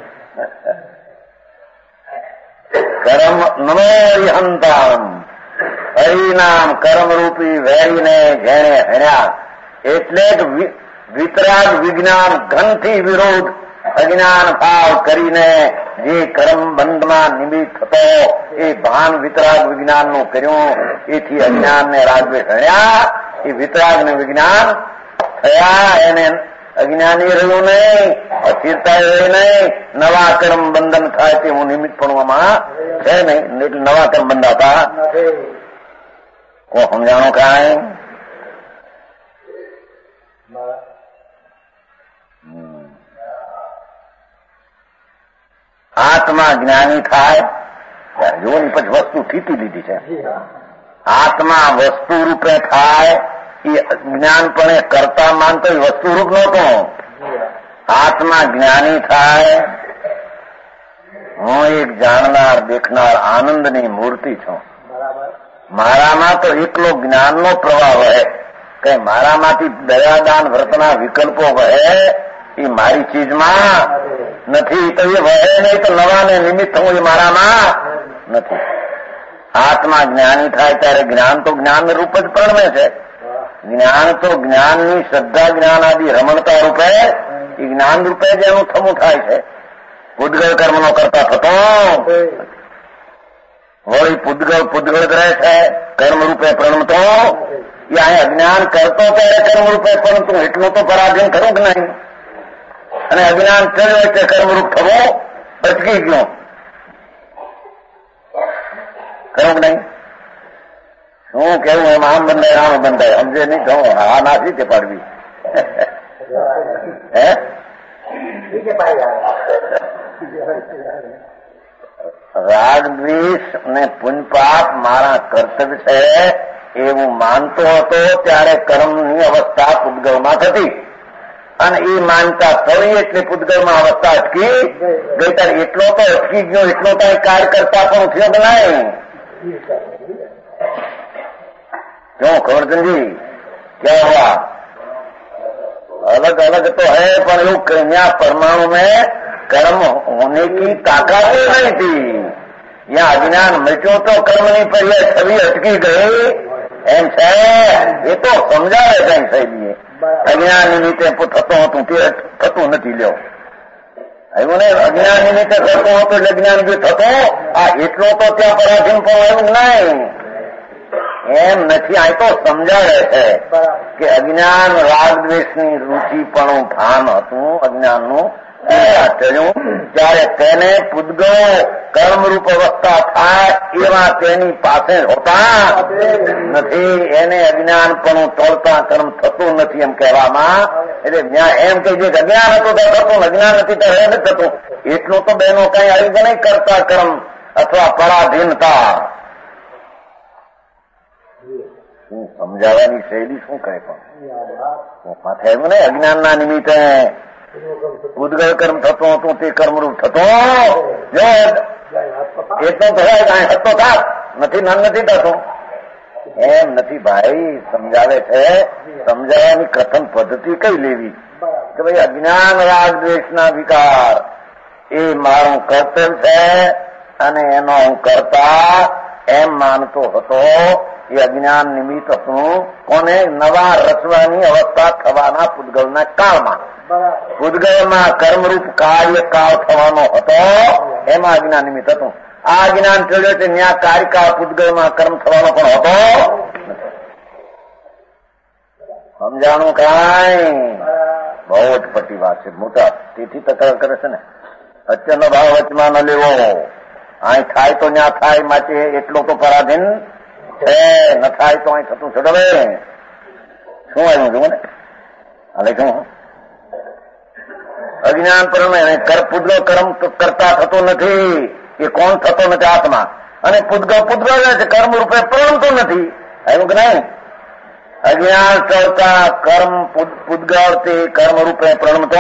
કર્મ નમોહંતામ હરિનામ કર્મરૂપી વેરીને જેણે હણ્યા એટલે જ વિતરાગ વિજ્ઞાન ઘનથી વિરોધ અજ્ઞાન ભાવ કરીને જે કર્મ બંધમાં નિમિત્ત થતો એ ભાન વિતરાગ વિજ્ઞાનનું કર્યું. એથી અજ્ઞાનને રાગદ્વેષ હણ્યા. એ વિતરાગ ને વિજ્ઞાન થયા. એને અજ્ઞાની રહ્યું નહીં, અસ્થિરતા રહી નહીં. નવા કર્મ બંધન થાય તે હું નિમિત્ત પણવામાં છે નહીં, એટલે નવા કર્મ બંધાતા કોઈ સમજાણું કાંઈ? આત્મા જ્ઞાની થાય જોની પછી વસ્તુ ઠીતી લીધી છે. આત્મા વસ્તુ રૂપે થાય એ જ્ઞાનપણે કરતા માનતો એ વસ્તુ રૂપ નહોતો. આત્મા જ્ઞાની થાય હું એક જાણનાર દેખનાર આનંદની મૂર્તિ છું. મારામાં તો એકલો જ્ઞાનનો પ્રવાહ વહે, કે મારામાંથી દયાદાન વ્રતના વિકલ્પો વહે એ મારી ચીજમાં નથી. તો એ વહે નહીં તો નવાને નિમિત્ત હું એ મારામાં નથી. આત્મા જ્ઞાની થાય ત્યારે જ્ઞાન તો જ્ઞાન રૂપ જ પ્રણમે છે. જ્ઞાન તો જ્ઞાનની શ્રદ્ધા જ્ઞાન આદિ રમણતા રૂપે એ જ્ઞાન રૂપે જ એનું થમું થાય છે. પૂદગળ કર્મનો કરતા થતો વળી પૂદગળ જ રહે છે કર્મ રૂપે પ્રણમતો. એ અહીં અજ્ઞાન કરતો ત્યારે કર્મ રૂપે પરંતુ એટલું તો પરાધીન ખરું કે નહીં? અને અજ્ઞાન ચડ્યો એટલે કર્મરૂપ થવું અટકી ગયો ખરું કે નહીં? શું કેવું એમ આમ બંધાય આમ બંધાય સમજે નહીં તો આ નાસી તે પાડવી હે રાગ દ્વેષ ને પુણ્યપાપ મારા કર્તવ્ય છે એવું માનતો હતો ત્યારે કર્મની અવસ્થા પૂદગળમાં થતી. અને એ માનતા થવી એટલે પૂદગળમાં અવસ્થા અટકી ગઈ. ત્યારે એટલો તો અટકી ગયો, એટલો તો કાર્ય કરતા પણ થયો કે નહીં? क्यों खबरचंद क्या हुआ? अलग अलग तो है पर वो कन्या परमाणु में कर्म होने की ताकत ही नहीं थी. यहाँ अज्ञान मिट्यो तो कर्म नहीं पर यह छवि अटकी गई एम છે. એ તો સમજાવે કઈ સાહેબ અજ્ઞાન નિમિત્તે થતો હતું તે થતું નથી. લ્યો આવ્યું ને અજ્ઞાન નિમિત્તે થતો હતો એટલે જ્ઞાન જે થતો આ એટલો તો ત્યાં પરાધીન પણ આવ્યું નહીં એમ નથી. આ તો સમજાવે છે કે અજ્ઞાન રાગ દ્વેષની રુચિપણું ભાન હતું અજ્ઞાનનું ચડ્યું ત્યારે તેને પૂદગળો કર્મરૂપ અવસ્થા થાય એવા તેની પાસે હોતા નથી. એને અજ્ઞાનપણું તોડતા કર્મ થતું નથી એમ કહેવામાં. એટલે એમ કે જે અજ્ઞાન હતું તો થતું, અજ્ઞાન નથી તો નથી થતું. એટલું તો બહેનો કઈ આવી નહીં કરતા કર્મ અથવા પરાધીનતા. શું સમજાવવાની શૈલી શું કહે પણ માથે આવ્યું ને અજ્ઞાનના નિમિત્તે પૂદગળ કર્મ થતું હતું તે કર્મરૂપ થતો જો એટલો થયા હતો થાત નથી નથી થતું એમ નથી ભાઈ. સમજાવે છે સમજાવવાની કથન પદ્ધતિ કઈ લેવી કે ભાઈ અજ્ઞાન રાગ દ્વેષના વિકાર એ મારું કર્તવ્ય છે અને એનો હું કરતા એમ માનતો હતો એ અજ્ઞાન નિમિત્ત હતું. કોને? નવા રચવાની અવસ્થા થવાના પૂતગલના કાળમાં. પૂતગલમાં કર્મરૂપ કાર્ય કાળ થવાનો હતો, એમાં અજ્ઞાન નિમિત્ત હતું. આ અજ્ઞાન ચડ્યો છે ન્યા કાર્યકાળ પૂતગલમાં કર્મ થવાનો પણ હતો. સમજાણું કાંઈ? બહુ જ પટી વાત છે. મોટા તેથી તકરાર કરે છે ને. અત્યારનો ભાવ વચમાં ન લેવો. અહીં થાય તો ન્યા થાય, માટે એટલો તો પરાધીન છે. ન થાય તો અહીં થતું છોડવે. શું આવ્યું જુઓ ને હાલે શું અજ્ઞાન પર પૂતગલ કર્મ કરતા થતો નથી. એ કોણ થતો નથી? આત્મા. અને પૂતગલ છે, કર્મ રૂપે પ્રણમતો નથી. આવ્યું કે નહીં? અજ્ઞાન ચડતા કર્મ પૂતગલ તે કર્મ રૂપે પ્રણમતો.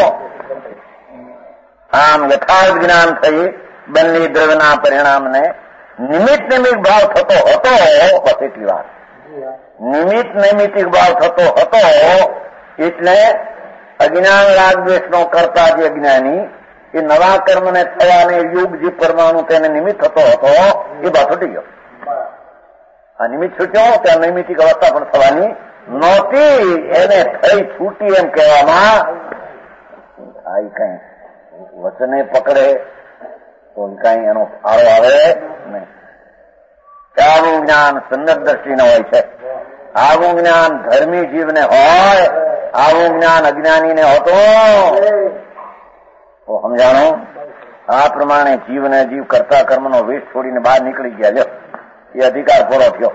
આમ યથાર્થ જ્ઞાન થઈ બંને દ્રવ્યના પરિણામને નિમિત્ત ભાવ થતો હતો. બસ એટલી વાત. નિમિત્ત નૈમિતિક ભાવ થતો હતો એટલે અજ્ઞાન રાગદ્વેષનો કરતા જે અજ્ઞાની એ નવા કર્મને થવાને યુગ જે પરમાણુ તેને નિમિત્ત થતો હતો એ બાદ છૂટી ગયો. આ નિમિત્ત છૂટ્યો ત્યાં નૈમિતિક અવસ્થા પણ થવાની નહોતી. એને થઈ છૂટી એમ કહેવામાં આ કઈ વચને પકડે તો કઈ એનો ફાળો આવે નહીં. આવું જ્ઞાન સમ્યક દ્રષ્ટિને હોય છે. આવું જ્ઞાન ધર્મી જીવને હોય, આવું જ્ઞાન અજ્ઞાનીને હોતું. તો સમજાણો? આ પ્રમાણે જીવને જીવ કરતા કર્મનો વેશ છોડીને બહાર નીકળી ગયા. જો એ અધિકાર પૂરો થયો.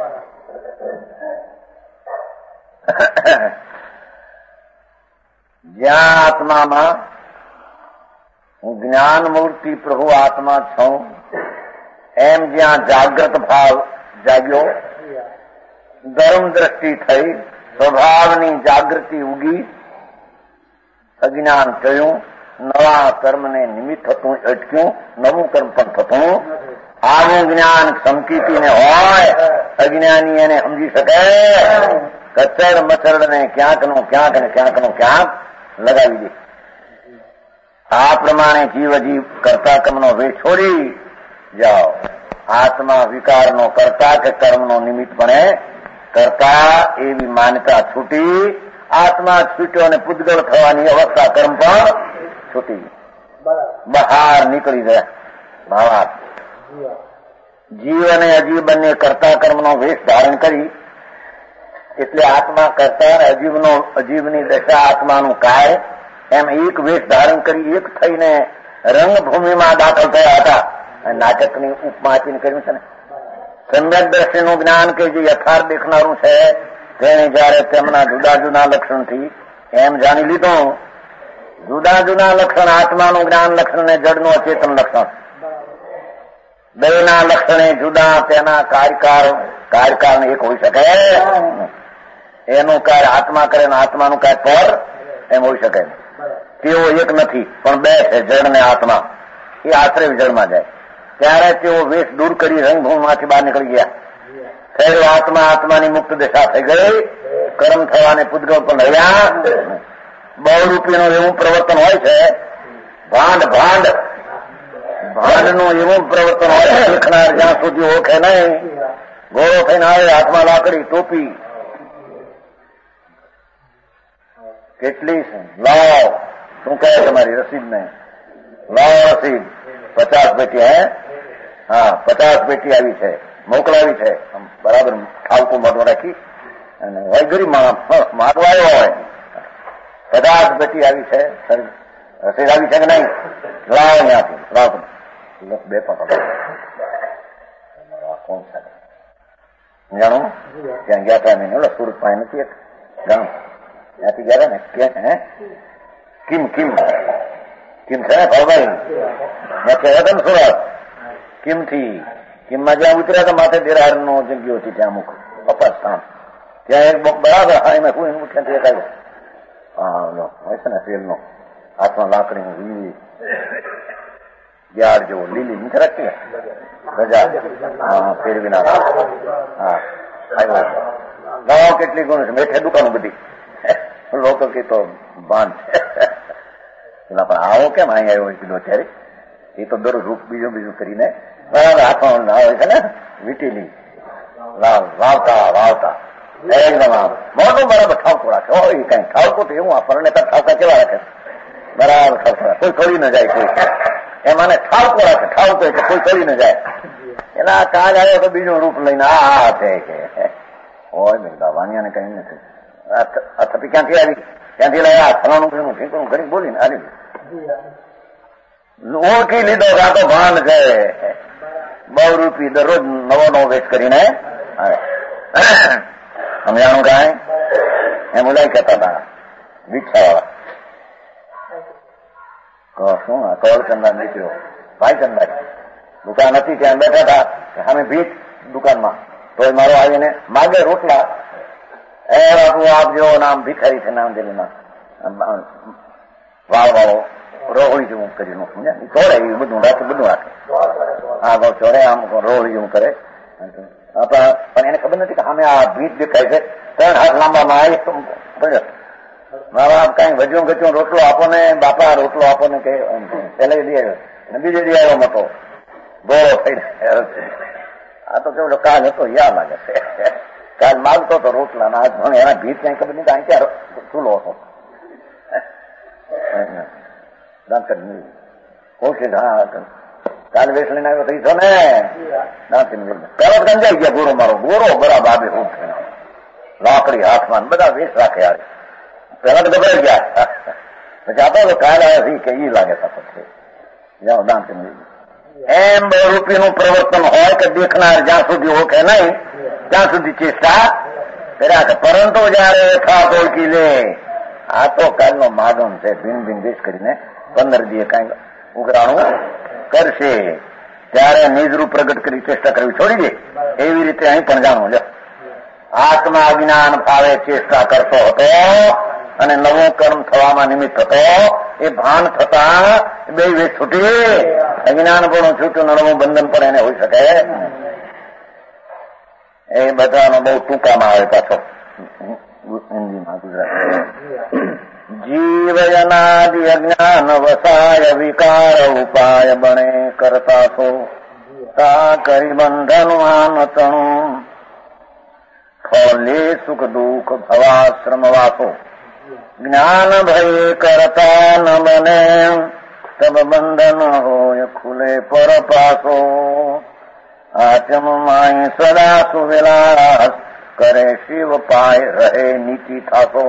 જ્યાં આત્મામાં જ્ઞાન મૂર્તિ પ્રભુ આત્મા છું એમ જ્યાં જાગ્રત ભાવ જાગ્યો, ધર્મ દ્રષ્ટિ થઈ, સ્વભાવની જાગૃતિ ઉગી, અજ્ઞાન થયું, નવા કર્મને નિમિત્ત થતું અટક્યું, નવું કર્મ પણ થતું. આવું જ્ઞાન સમકીતીને હોય, અજ્ઞાની એને સમજી શકે. કચડ મચડને ક્યાંકનું ક્યાંક ને ક્યાંકનું ક્યાંક લગાવી દે. આ પ્રમાણે જીવ કરતા કર્મનો વેશ છોડી જાઓ. આત્મા વિકારનો કરતા કે કર્મનો નિમિત્તપણે કરતા એવી માન્યતા છૂટી. આત્મા છૂટ્યો અને પૂતગલ થવાની અવસ્થા કર્મ પણ છૂટી, બહાર નીકળી ગયા. ભાવાર્થ જીવ અને અજીવ બંને કરતા કર્મનો વેશ ધારણ કરી એટલે આત્મા કરતા અને અજીવની દશા આત્માનું કાય એમ એક વેશ ધારણ કરી એક થઈને રંગભૂમિમાં દાખલ થયા હતા. નાટકની ઉપમા આપીને કર્યું છે ને. સમ્યક દ્રષ્ટિનું જ્ઞાન કે જે યથાર્થ દેખનારું છે તેને જયારે તેમના જુદા જુદા લક્ષણથી એમ જાણી લીધું. જુદા જુદા લક્ષણ આત્માનું જ્ઞાન લક્ષણ ને જડનું અચેતન લક્ષણ. બેના લક્ષણે જુદા, તેના કાર્યકાળ એક હોઈ શકે. એનું કાર્ય આત્મા કરે ને આત્માનું કાર્ય પર એમ હોઈ શકે. તેઓ એક નથી પણ બે છે, જળ ને આત્મા. એ આશ્રય જળમાં જાય ત્યારે તેઓ વેશ દૂર કરી રંગભૂમિમાંથી બહાર નીકળી ગયા. થયેલો આત્માની મુક્ત દશા થઈ ગઈ. કર્મ થવાને પૂતગલ પણ રહ્યા. બહુરૂપીનું એવું પ્રવર્તન હોય છે. ભાંડનું એવું પ્રવર્તન હોય છે. લખનાર જ્યાં સુધી ઓળખે નહીં, ગોળો થઈને આવે, હાથમાં લાકડી, ટોપી, કેટલી લાવ, શું કહે તમારી રસીદ ને? લાવ રસીદ 50 પેટી. હે હા, 50 પેટી આવી છે, મોકલાવી છે. બરાબર ઠાવકું મોઢું રાખી અને હોય ગરીબ માગવા આવ્યો હોય. 50 પેટી આવી છે, રસીદ આવી છે કે નહીં? લાવ ત્યાંથી લાવ. બે પકડો. કોણ સાથે જાણું? ત્યાં ગયા હતા નહીં, ઓલા સુરત પાસે નથી એક ગામ, ત્યાંથી ગયા ને કિમ છે ને ફળભાઈ, ત્યાં કહેવા હતા ને સુરત. કિમમાં જ્યાં ઉતર્યા હતા માથે દેરાર નો જગ્યો હતી ત્યાં અમુક અપાસ સ્થાન, ત્યાં એક બરાબર એમાં શું ઉઠ્યા એક આવ્યો. હા હોય છે ને તેલનો, હાથમાં લાકડીનું વીવી યાર જેવો લીલી નથી રાખતી રજા, હા ફેરવી નાખ. હા આવ્યો. દવાઓ કેટલી ગુણ છે, મેઠે દુકાનો બધી લોકો કે તો બાંધ છે. પણ આવો કેમ અહીં આવ્યો કીધું અત્યારે? એ તો દરરોજ રૂપ બીજું કરીને બરાબર હાથમાં હોય છે ને વીટીની વાવતા એકદમ મોટું બરાબર ઠાવકું રાખે હોય કઈ ઠાવકું તો એવું આપણને ઠાવકા કેવા રાખે બરાબર ઠાવકું કોઈ છોડી ન જાય કોઈ એમાંને ઠાવકું રાખે ઠાવકું એટલે કોઈ છોડી ન જાય એના કાલ આવ્યો તો બીજું રૂપ લઈને આ છે કે હોય બેટા વાણિયાને કઈ નથી આ થતી ક્યાંથી આવી ક્યાંથી લાવ્યા ફલાણું ઠીકણું ઘણી બોલીને આવી ઓળખી લીધો રાતો ભાન છે બહુ રૂપી દરરોજ નવો નવો વેચ કરીને સમજાણું કાંઈ એમ ઓલા કહેતા હતા વિક્ષાવાળા શું કવળચંદા નીકળ્યો ભાઈચંદા દુકાન હતી ત્યાં બેઠા હતા સામે ભીખ દુકાનમાં તો મારો આવીને માગે રોટલા એ બાપુ આપજો નામ ભિખારી છે નામ દિલ્હીમાં વાળો રોહળી જેવું કરીને સમજ્યા ચોડે એવું બધું રાખે હા બહુ ચોડે આમ રોહળી જેવું કરે પણ એને ખબર નથી કે સામે આ ભીત દેખાય છે 3 હાથ લાંબામાં આવી મા બાપ કઈ વજ્યું ગચ્યું રોટલો આપો ને બાપા રોટલો આપો ને કે પેલા દી આવ્યો બીજે દી આવ્યો મોટો ગોળો થઈ આ તો કેવું કાલ હતો યાદ લાગે છે કાલ માગતો હતો રોટલા ના હાથ એના ભીત કઈ ખબર નહીં અહીં ક્યાં ચૂલો હતો કાલ વેસણીને આવ્યો થઈ છો ને પેલો ગંજાઈ ગયા ગોરો મારો ગોરો બરાબર આવે હું લાકડી હાથમાં બધા વેસ રાખે યાર પેલા તો ગભરાઈ ગયા પછી આપો કાલ આવ્યા કે ઈ લાગે પછી જાઓ દાંત એમ બહુરૂપીનું પ્રવર્તન હોય કે દેખનાર જ્યાં સુધી ઓળખે નહીં ત્યાં સુધી ચેષ્ટા કર્યા છે પરંતુ જયારે યથાર્થ ઓળખી લે આ તો કાલનો માગમ છે ભીન દેશ કરીને 15 દિવસ કઈ ઉઘરાણું કરશે ત્યારે નિજરૂપ પ્રગટ કરી ચેષ્ટા કરવી છોડી દે એવી રીતે અહીં પણ જાણવું લે આત્મા અજ્ઞાન ભાવે ચેષ્ટા કરતો હતો અને નવું કર્મ થવામાં નિમિત્ત હતો એ ભાન થતા બે વેચ છૂટી અજ્ઞાન પણ છૂટ્યું નવું બંધન પણ એને હોઈ શકે એ બધાનો બહુ ટૂંકામાં આવે પાછો હિન્દીમાં ગુજરાતી જીવ અનાદિ અજ્ઞાન વસાય વિકાર ઉપાય બણે કરતા છો તા કરી બંધન આનતણું ફલે સુખ દુઃખ ભવાશ્રમ વાસો જ્ઞાન ભય કરતા ન બને તબ બંધન હોય ખુલે પર પાસો આચમ માય સદા સુવિલાસ કરે શિવ પાય રહે નીતિ થાસો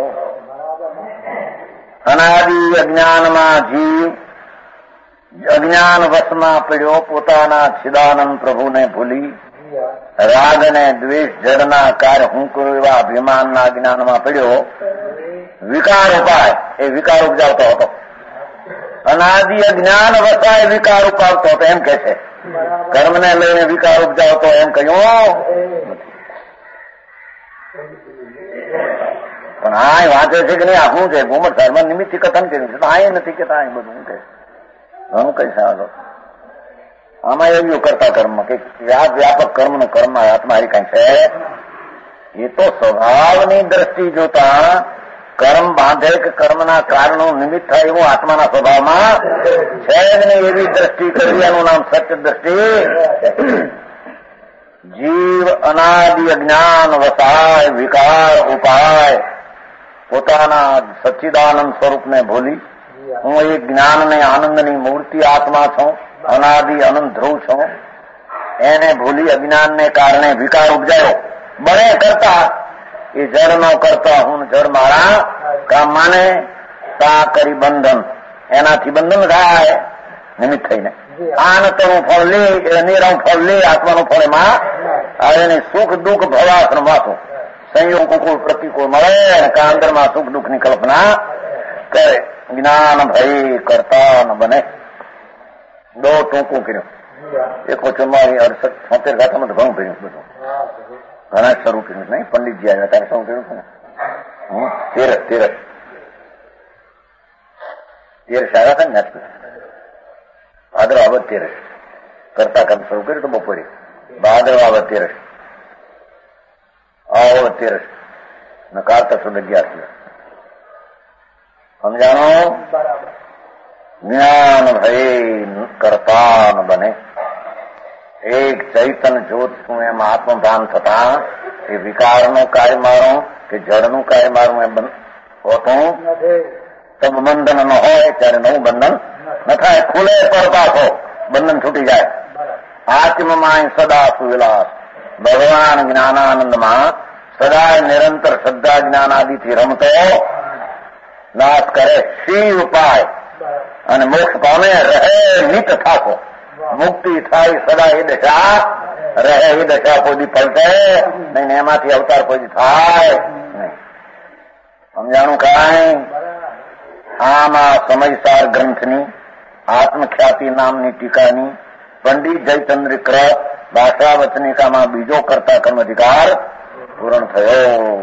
અનાદિ અજ્ઞાનમાં જીવ અજ્ઞાન વશમાં પડ્યો પોતાના ચિદાનંદ પ્રભુને ભૂલી રાગ અને દ્વેષ જડના કાર્ય હું કરું એવા અભિમાનના જ્ઞાનમાં પડ્યો વિકાર ઉપાય એ વિકાર ઉપજાવતો હતો અનાદિ અજ્ઞાન વસાય વિકાર ઉપાવતો હતો એમ કે છે કર્મને લઈને વિકાર ઉપજાવતો એમ કહ્યું પણ આ વાંચે છે કે નહીં આ શું છે ઘુમટ સાહેબ નિમિત્તથી કથન કર્યું છે તો આ નથી કેતા આ બધું કે ઘણું કઈ સારું આમાં એવું કરતા કર્મ કે વ્યાપક કર્મ નું કર્મ આત્મા એ કઈ છે એ તો સ્વભાવની દ્રષ્ટિ જોતા કર્મ બાંધે કે કર્મના કારણો નિમિત્ત થાય એવું આત્માના સ્વભાવમાં છે જ નહીં એવી દ્રષ્ટિ કરી એનું નામ સત્ય દ્રષ્ટિ જીવ અનાદિ અજ્ઞાન વસાય વિકાર ઉપાય પોતાના સચ્ચિદાનંદ સ્વરૂપને ભૂલી હું એ જ્ઞાનને આનંદની મૂર્તિ આત્મા છું અનાદિ અનંત ધ્રુવ છું એને ભૂલી અજ્ઞાનને કારણે વિકાર ઉપજાયો બને કરતા એ જળ નો કરતા હું જળ મારા કામ માને તા કરી બંધન એનાથી બંધન થાય નિમિત્ત થઈને આનતનું ફળ લે નિરવ ફળ લે આત્માનું ફળ એમાં એને સુખ દુઃખ ભવાશ્રમ વાસું સંયોગ કુકુળ પ્રતિકૂળ મળે કા અંદરમાં સુખ દુઃખ ની કલ્પના કરે જ્ઞાન ભય કરતા ન બને દો ટૂંકું કર્યું 174 ગાથામાં તો ઘણું કર્યું બધું ઘણા શરૂ કર્યું નહીં પંડિતજી આવ્યા ત્યારે શું કર્યું છે ને તેરસ આવ્યા હતા ને ભાદરવા આવત તેરસ કરતા કામ શરૂ કર્યું તો બપોરે ભાદરવા આવત તેરસ આવત તેરસ ને કારતક સુદ 11 સમજાણો જ્ઞાન ભય કરતા ન બને એક ચૈતન જોત છું એમ આત્મભાન થતા એ વિકારનું કાર્ય મારું કે જળનું કાર્ય મારું એમ હોતું તબ બંધન ન હોય ત્યારે નવું બંધન ન થાય. ખુલે પર પાછો બંધન છૂટી જાય. આત્મમાં સદા સુવિલાસ ભગવાન જ્ઞાનાનંદમાં સદા નિરંતર શ્રદ્ધા જ્ઞાન આદિથી રમતો નાશ કરે. શી ઉપાય અને મોક્ષ પામે રહે નિત થાકો. મુક્તિ થાય સદા એ દશા રહે એ દશા કોઈ પલટે નહીં. એમાંથી અવતાર કોઈ થાય નહીં. સમજાણું કાંઈ? આમાં સમયસાર ગ્રંથની આત્મખ્યાતિ નામની ટીકાની પંડિત જયચંદ્ર કૃત ભાષા વચનિકામાં બીજો કર્તા કર્મ અધિકાર પૂર્ણ થયો.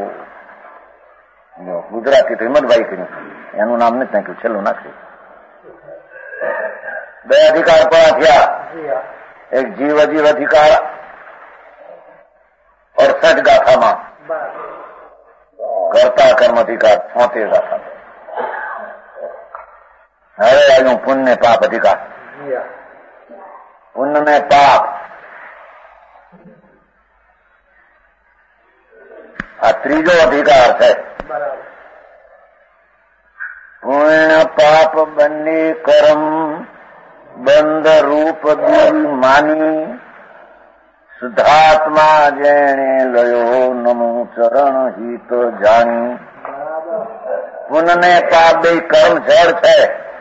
ગુજરાતી તો હિંમતભાઈ કર્યું, એનું નામ નથી નાખ્યું, છેલ્લું નાખ્યું. 2 અધિકાર પણ થયા. એક જીવ અજીવ અધિકાર 68 ગાથામાં, કર્તા કર્મ અધિકાર 76 ગાથામાં. હવે આવ્યું પુણ્ય પાપ અધિકાર. પુણ્ય ને પાપ આ ત્રીજો અધિકાર છે. પુણ્ય પાપ બંને કર્મ બંધ રૂપ દૂર માની શુદ્ધાત્મા જેણે લયો નમો ચરણ હિત જાણી. પુણ્ય ને પાપ બે કર્મ જળ છે.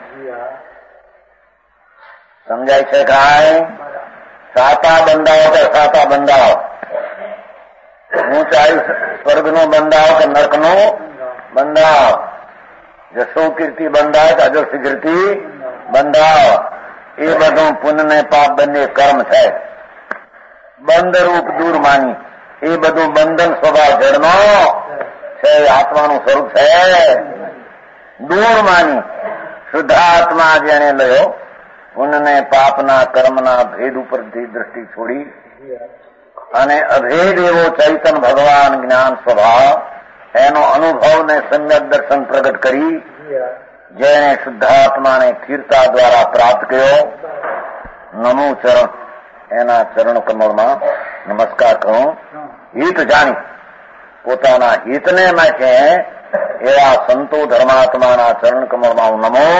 સમજાય છે કાંઈ? સાતા બંધાવો કે સાતા બંધાવો, ઊંચાઈ સ્વર્ગનો બંધાવો કે નર્કનો બંધાવો, જશો કીર્તિ બંધાય કે અજસ્વી કીર્તિ બંધાવો, એ બધું પુણ્ય ને પાપ બંને કર્મ છે. બંધ રૂપ દૂર માની એ બધું બંધન સ્વભાવ જળનો છે, આત્માનું સ્વરૂપ છે. દૂર માની શુદ્ધાત્મા જેને લયો પુણ્ય ને પાપના કર્મના ભેદ ઉપરથી દ્રષ્ટિ છોડી અને અભેદ એવો ચૈતન ભગવાન જ્ઞાન સ્વભાવ એનો અનુભવ ને સમ્યક દર્શન પ્રગટ કરી જેને શુદ્ધાત્માને સ્થિરતા દ્વારા પ્રાપ્ત કર્યો. નમો ચરણ, એના ચરણ કમળમાં નમસ્કાર કરું. હિત જાણી પોતાના હિતને માટે એવા સંતો ધર્માત્માના ચરણ કમળમાં હું નમો.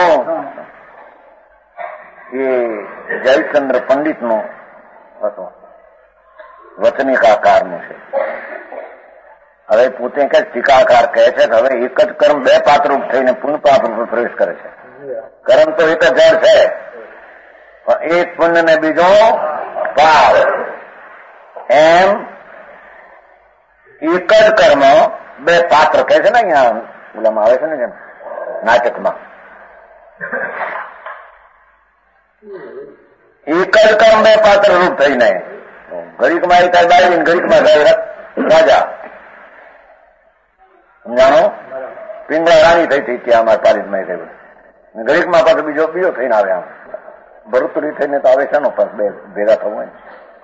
એ જયચંદ્ર પંડિતનું હતું, વચનિકાકારનું છે. હવે પોતે કે ટીકાકાર કહે છે કે હવે એક જ કર્મ 2 પાપરૂપ થઈને પુણ્ય પાપ રૂપે પ્રવેશ કરે છે. કર્મ તો એક જ જળ છે, પણ એક પુણ્ય ને બીજો પાપ. એમ એક જ કર્મ 2 પાત્ર કહે છે ને, અહીંયા ઓલામાં આવે છે ને જેમ નાટકમાં. એક જ કર્મ 2 પાત્ર રૂપ થઈને ઘડીકમાં થાય બાળી, ઘડીકમાં થાય રાજા. સમજાણો? પિંગળા રાણી થઈ હતી ત્યાં અમારા પાલિતમાં થયું. ઘડીકમાં પાછો બીજો થઈને આવે. આમ ભરૂતરી થઈને તો આવે છે ને બે ભેગા થવું હોય.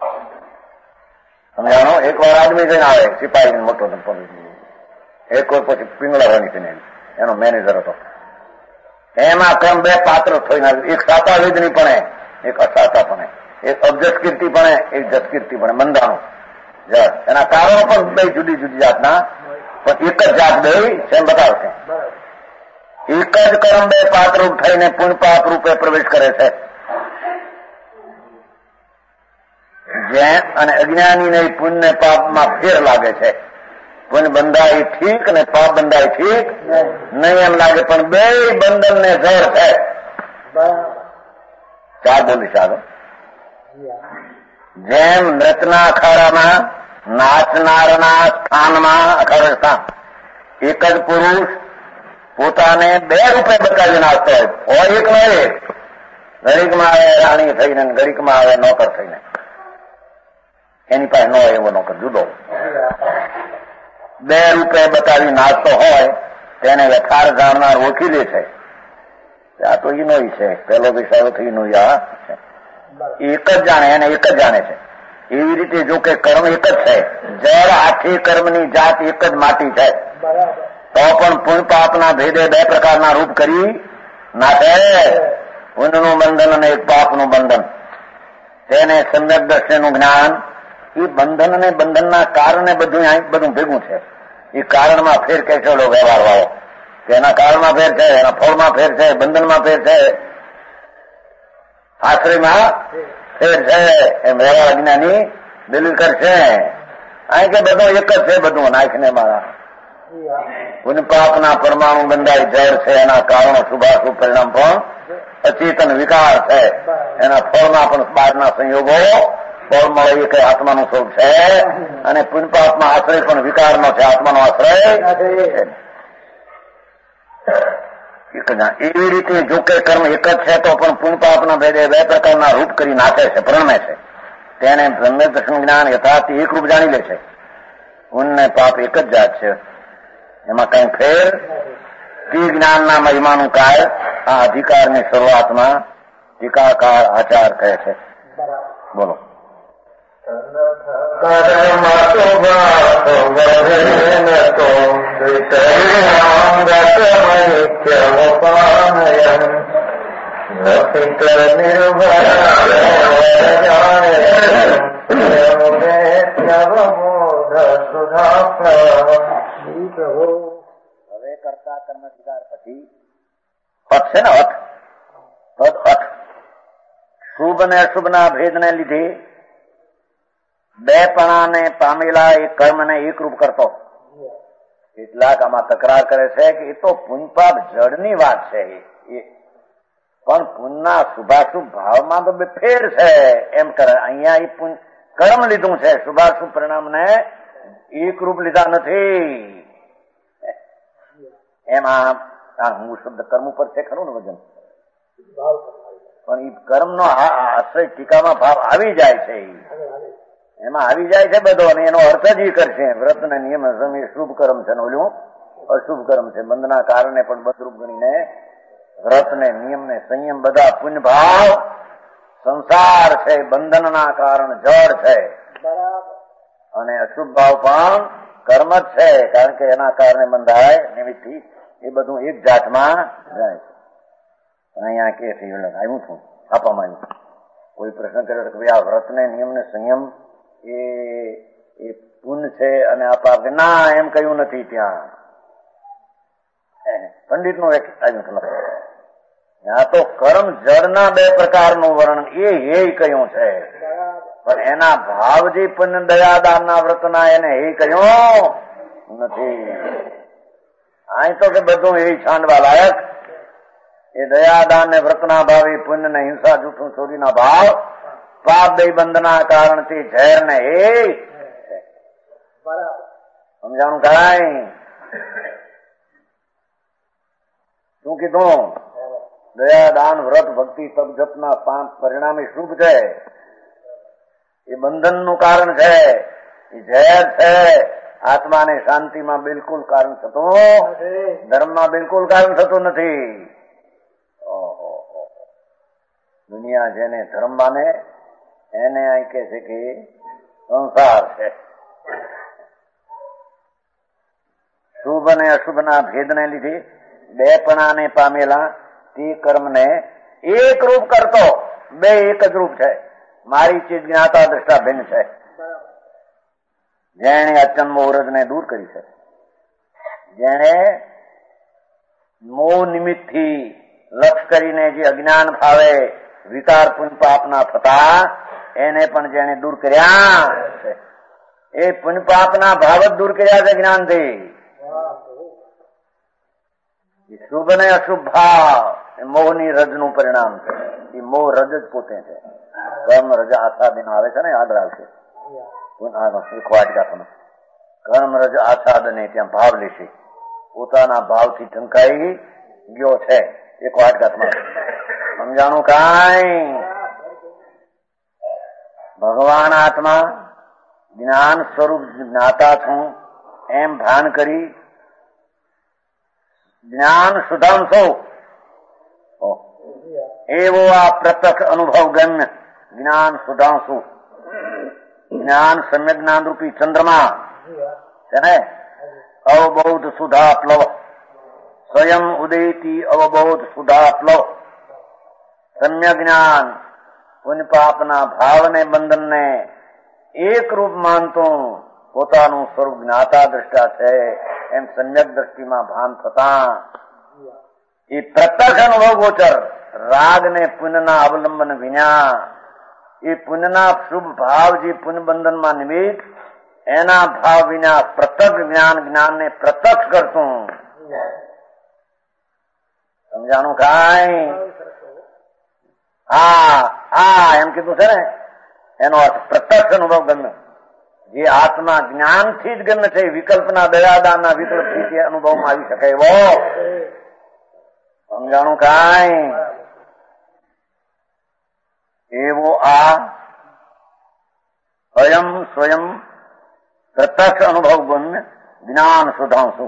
સમજાણો? એક વાર આદમી થઈને આવે સિપાહી મોટો, એક વાર પછી પિંગળા રાણી થઈને એનો મેનેજર હતો. એમાં ક્રમ 2 પાત્ર થઈને આવ્યું. એક સાતા વેદની પણ, એક અસાતા પણ, એક અબજસ કીર્તિ પણ, એક જસ કીર્તિ પણ. બંધાણું જળ. એના કારણો પણ 2 જુદી જુદી જાતના, પણ એક જ જાત 2 છે એમ બતાવશે. એક જ કર્મ 2 પાપરૂપ થઈને પુણ્ય પાપ રૂપે પ્રવેશ કરે છે. અને અજ્ઞાનીને પુણ્ય પાપમાં ફેર લાગે છે. પુણ્ય બંધાય ઠીક ને પાપ બંધાય ઠીક નહીં એમ લાગે, પણ 2 બંધન ને જળ છે. 4 બોલી ચાલો. જેમ નૃત્યના અખાડામાં નાચનારના સ્થાનમાં અખાડે સ્થાન એક જ પુરુષ પોતાને 2 રૂપે બતાવી નાચતો હોય એક નો એક. ઘડીકમાં આવે રાણી થઈને, ઘડીકમાં આવે નોકર થઈને. એની પાસે ન હોય એવો નોકર જુદો. 2 રૂપે બતાવી નાચતો હોય તેને યથાર્થ જાણનાર ઓળખી લે છે. આ તો ઈનો છે, પેલો વિષય થઈ નો છે. એક જ જાણે, એને એક જ જાણે છે. એવી રીતે જો કે કર્મ એક જ છે, જળ આખી કર્મની જાત એક જ માટી છે, તો પણ પુણ્ય પાપના ભેદે 2 પ્રકારના રૂપ કરી નાખે. પુણ્યનું બંધન અને એક પાપનું બંધન. તેને સમ્યક દ્રષ્ટિનું જ્ઞાન. એ બંધન અને બંધનના કારણે બધું ભેગું છે. એ કારણમાં ફેર કે છે વ્યવહાર વાળો, કે એના કારણમાં ફેર છે, એના ફળમાં ફેર છે, બંધનમાં ફેર છે, આશ્રયમાં ફેર છે, એમ વ્યવહાર અજ્ઞાની દલીલ કરશે. અહીં કે બધું એક જ છે, બધું નાખને મારા પુનપાપના પરમાણુ બંધાય જળ છે. એના કારણો શુભાશુભ પરિણામ પણ અચેતન વિકાર છે. એના ફળમાં પણ બહારના સંયોગો ફળ મળે એ કઈ આત્માનું સ્વરૂપ છે. અને પુનપાપમાં આશ્રય પણ વિકારનો છે, આત્માનો આશ્રય. એવી રીતે જો કે કર્મ એક જ છે તો પણ પુનપાપના ભેદે બે પ્રકારના રૂપ કરી નાખે છે, પ્રણમે છે. તેને બ્રહ્મ દર્શન જ્ઞાન યથાર્થ એક રૂપ જાણી લે છે. પુણ્ય ને પાપ એક જ જાત છે, એમાં કઈ ફેર. તે જ્ઞાનના મહિમાનું કાર્ય આ અધિકારની શરૂઆતમાં ટીકાકાર આચાર કહે છે. બોલો. હવે કરતા કર્માધિકાર પછી અર્થ છે ને, અર્થ શુભ અને અશુભના ભેદને લીધે બેપણાને પામેલા એ કર્મને એકરૂપ કરતો. કેટલાક આમાં તકરાર કરે છે કે એ તો પુણ્યપાપ જળની વાત છે, પણ પુણ્યના શુભાશુભ ભાવમાં તો ફેર છે એમ કરે. અહીંયા એ કર્મ લીધું છે, શુભાશુભ પરિણામને એકરૂપ લીધા નથી. એમાં હું શબ્દ કર્મ ઉપર છે ખરું ને વજન, પણ એ કર્મનો આશ્રય ટીકામાં ભાવ આવી જાય છે, એમાં આવી જાય છે બધો. અને એનો અર્થ જ એ કરશે વ્રત ને નિયમ એ શુભ કર્મ છે, ઓલું અશુભ કર્મ છે. બંધના કારણે પણ બદરૂપ ગણીને વ્રત ને નિયમ ને સંયમ બધા પુણ્ય ભાવ સંસાર છે, બંધનના કારણ જળ છે, અને અશુભ ભાવ પણ કર્મ જ છે, કારણ કે એના કારણે બંધાય નિમિત્તથી. એ બધું એક જાતમાં જાય છે. અહીંયા કે આવ્યું છું આપવામાં આવ્યું. કોઈ પ્રશ્ન કર્યો કે ભાઈ આ વ્રત ને નિયમ ને સંયમ એ પુણ્ય છે અને આ પાપ, ના એમ કહ્યું નથી. ત્યાં પંડિત નું એક આવ્યું છે, ત્યાં તો કર્મ જળના બે પ્રકારનું વર્ણન એ કહ્યું છે, પણ એના ભાવ જે પુણ્ય દયાદાનના વ્રતના એને એ કહ્યું નથી. અહીં તો કે બધું એ છાંડવા લાયક. એ દયાદાન ને વ્રતના ભાવ, એ પુણ્ય ને હિંસા જૂઠું ચોરીના ભાવ, પાપ દય બંધના કારણથી ઝેર ને એ સમજાણું કરાય. શું કીધું? દયાદાન વ્રત ભક્તિ તપ જપના 5 પરિણામે શુભ છે. એ બંધનનું કારણ છે, એ ઝેર છે. આત્માને શાંતિમાં બિલકુલ કારણ થતું, ધર્મમાં બિલકુલ કારણ થતું નથી. દુનિયા જેને ધર્મ માને એને અહીં કે છે કે સંસાર છે. શુભ અને અશુભના ભેદને લીધે બેપણાને પામેલા તે કર્મને એક રૂપ કરતો. બે એક જ રૂપ છે. મારી ચીજ જ્ઞાતા દ્રષ્ટા ભિન્ન છે. જેણે અચન મોરજને દૂર કરી છે, જેણે મોહ નિમિત્તથી લક્ષ કરીને જે અજ્ઞાન ભાવે વિકાર પુણ્ય પાપના થતા એને પણ જેને દૂર કર્યા છે, એ પુણ્ય પાપના ભાવ જ દૂર કર્યા છે જ્ઞાનથી. શુભ ને અશુભ ભાવ એ મોહની રજનું પરિણામ છે. એ મોહ રજ જ પોતે છે. કર્મ રજ આસાદન આવે છે ને, આગળ આવશે કર્મ રજ આસાદને ત્યાં ભાવ લેશે. પોતાના ભાવથી ઢંકાઈ ગયો છે. એક વાટઘાતમાં સમજાણું કાંઈ? ભગવાન આત્મા જ્ઞાન સ્વરૂપ જ્ઞાતા છું એમ ભાન કરી જ્ઞાન સુધાંશો એવો આ પ્રત્યક્ષ અનુભવ ગમ્ય જ્ઞાન સુધાંશુ, જ્ઞાન સમ્યક જ્ઞાન રૂપી ચંદ્રમા છે ને, અવબોધ સુધા પ્લવ, સ્વયં ઉદયતી અવબોધ સુધા પ્લવ, સમ્યક જ્ઞાન પુણ્ય પાપના ભાવને બંધનને એક રૂપ માનતું પોતાનું સ્વરૂપ જ્ઞાતા દ્રષ્ટા છે એમ સમ્યક દ્રષ્ટિમાં ભાન થતા એ પ્રત્યક્ષ અનુભવ ગોચર રાગ ને પુણ્યના અવલંબન વિના એ પુણ્યના શુભ ભાવ જે પુણ્ય બંધનમાં નિમિત્ત એના ભાવ વિના પ્રત્યક્ષ જ્ઞાનને પ્રત્યક્ષ કરતું સમજાણું કાંઈ? એમ કીધું છે ને એનો અર્થ પ્રત્યક્ષ અનુભવ ગમ્ય જે આત્મા જ્ઞાનથી જ ગમ્ય છે વિકલ્પના દયાદાનના વિકલ્પથી અનુભવમાં આવી શકે એવો સમજાણું કાંઈ? એવો આ સ્વયં પ્રત્યક્ષ અનુભવ ગમ્ય જ્ઞાન સુધાંશુ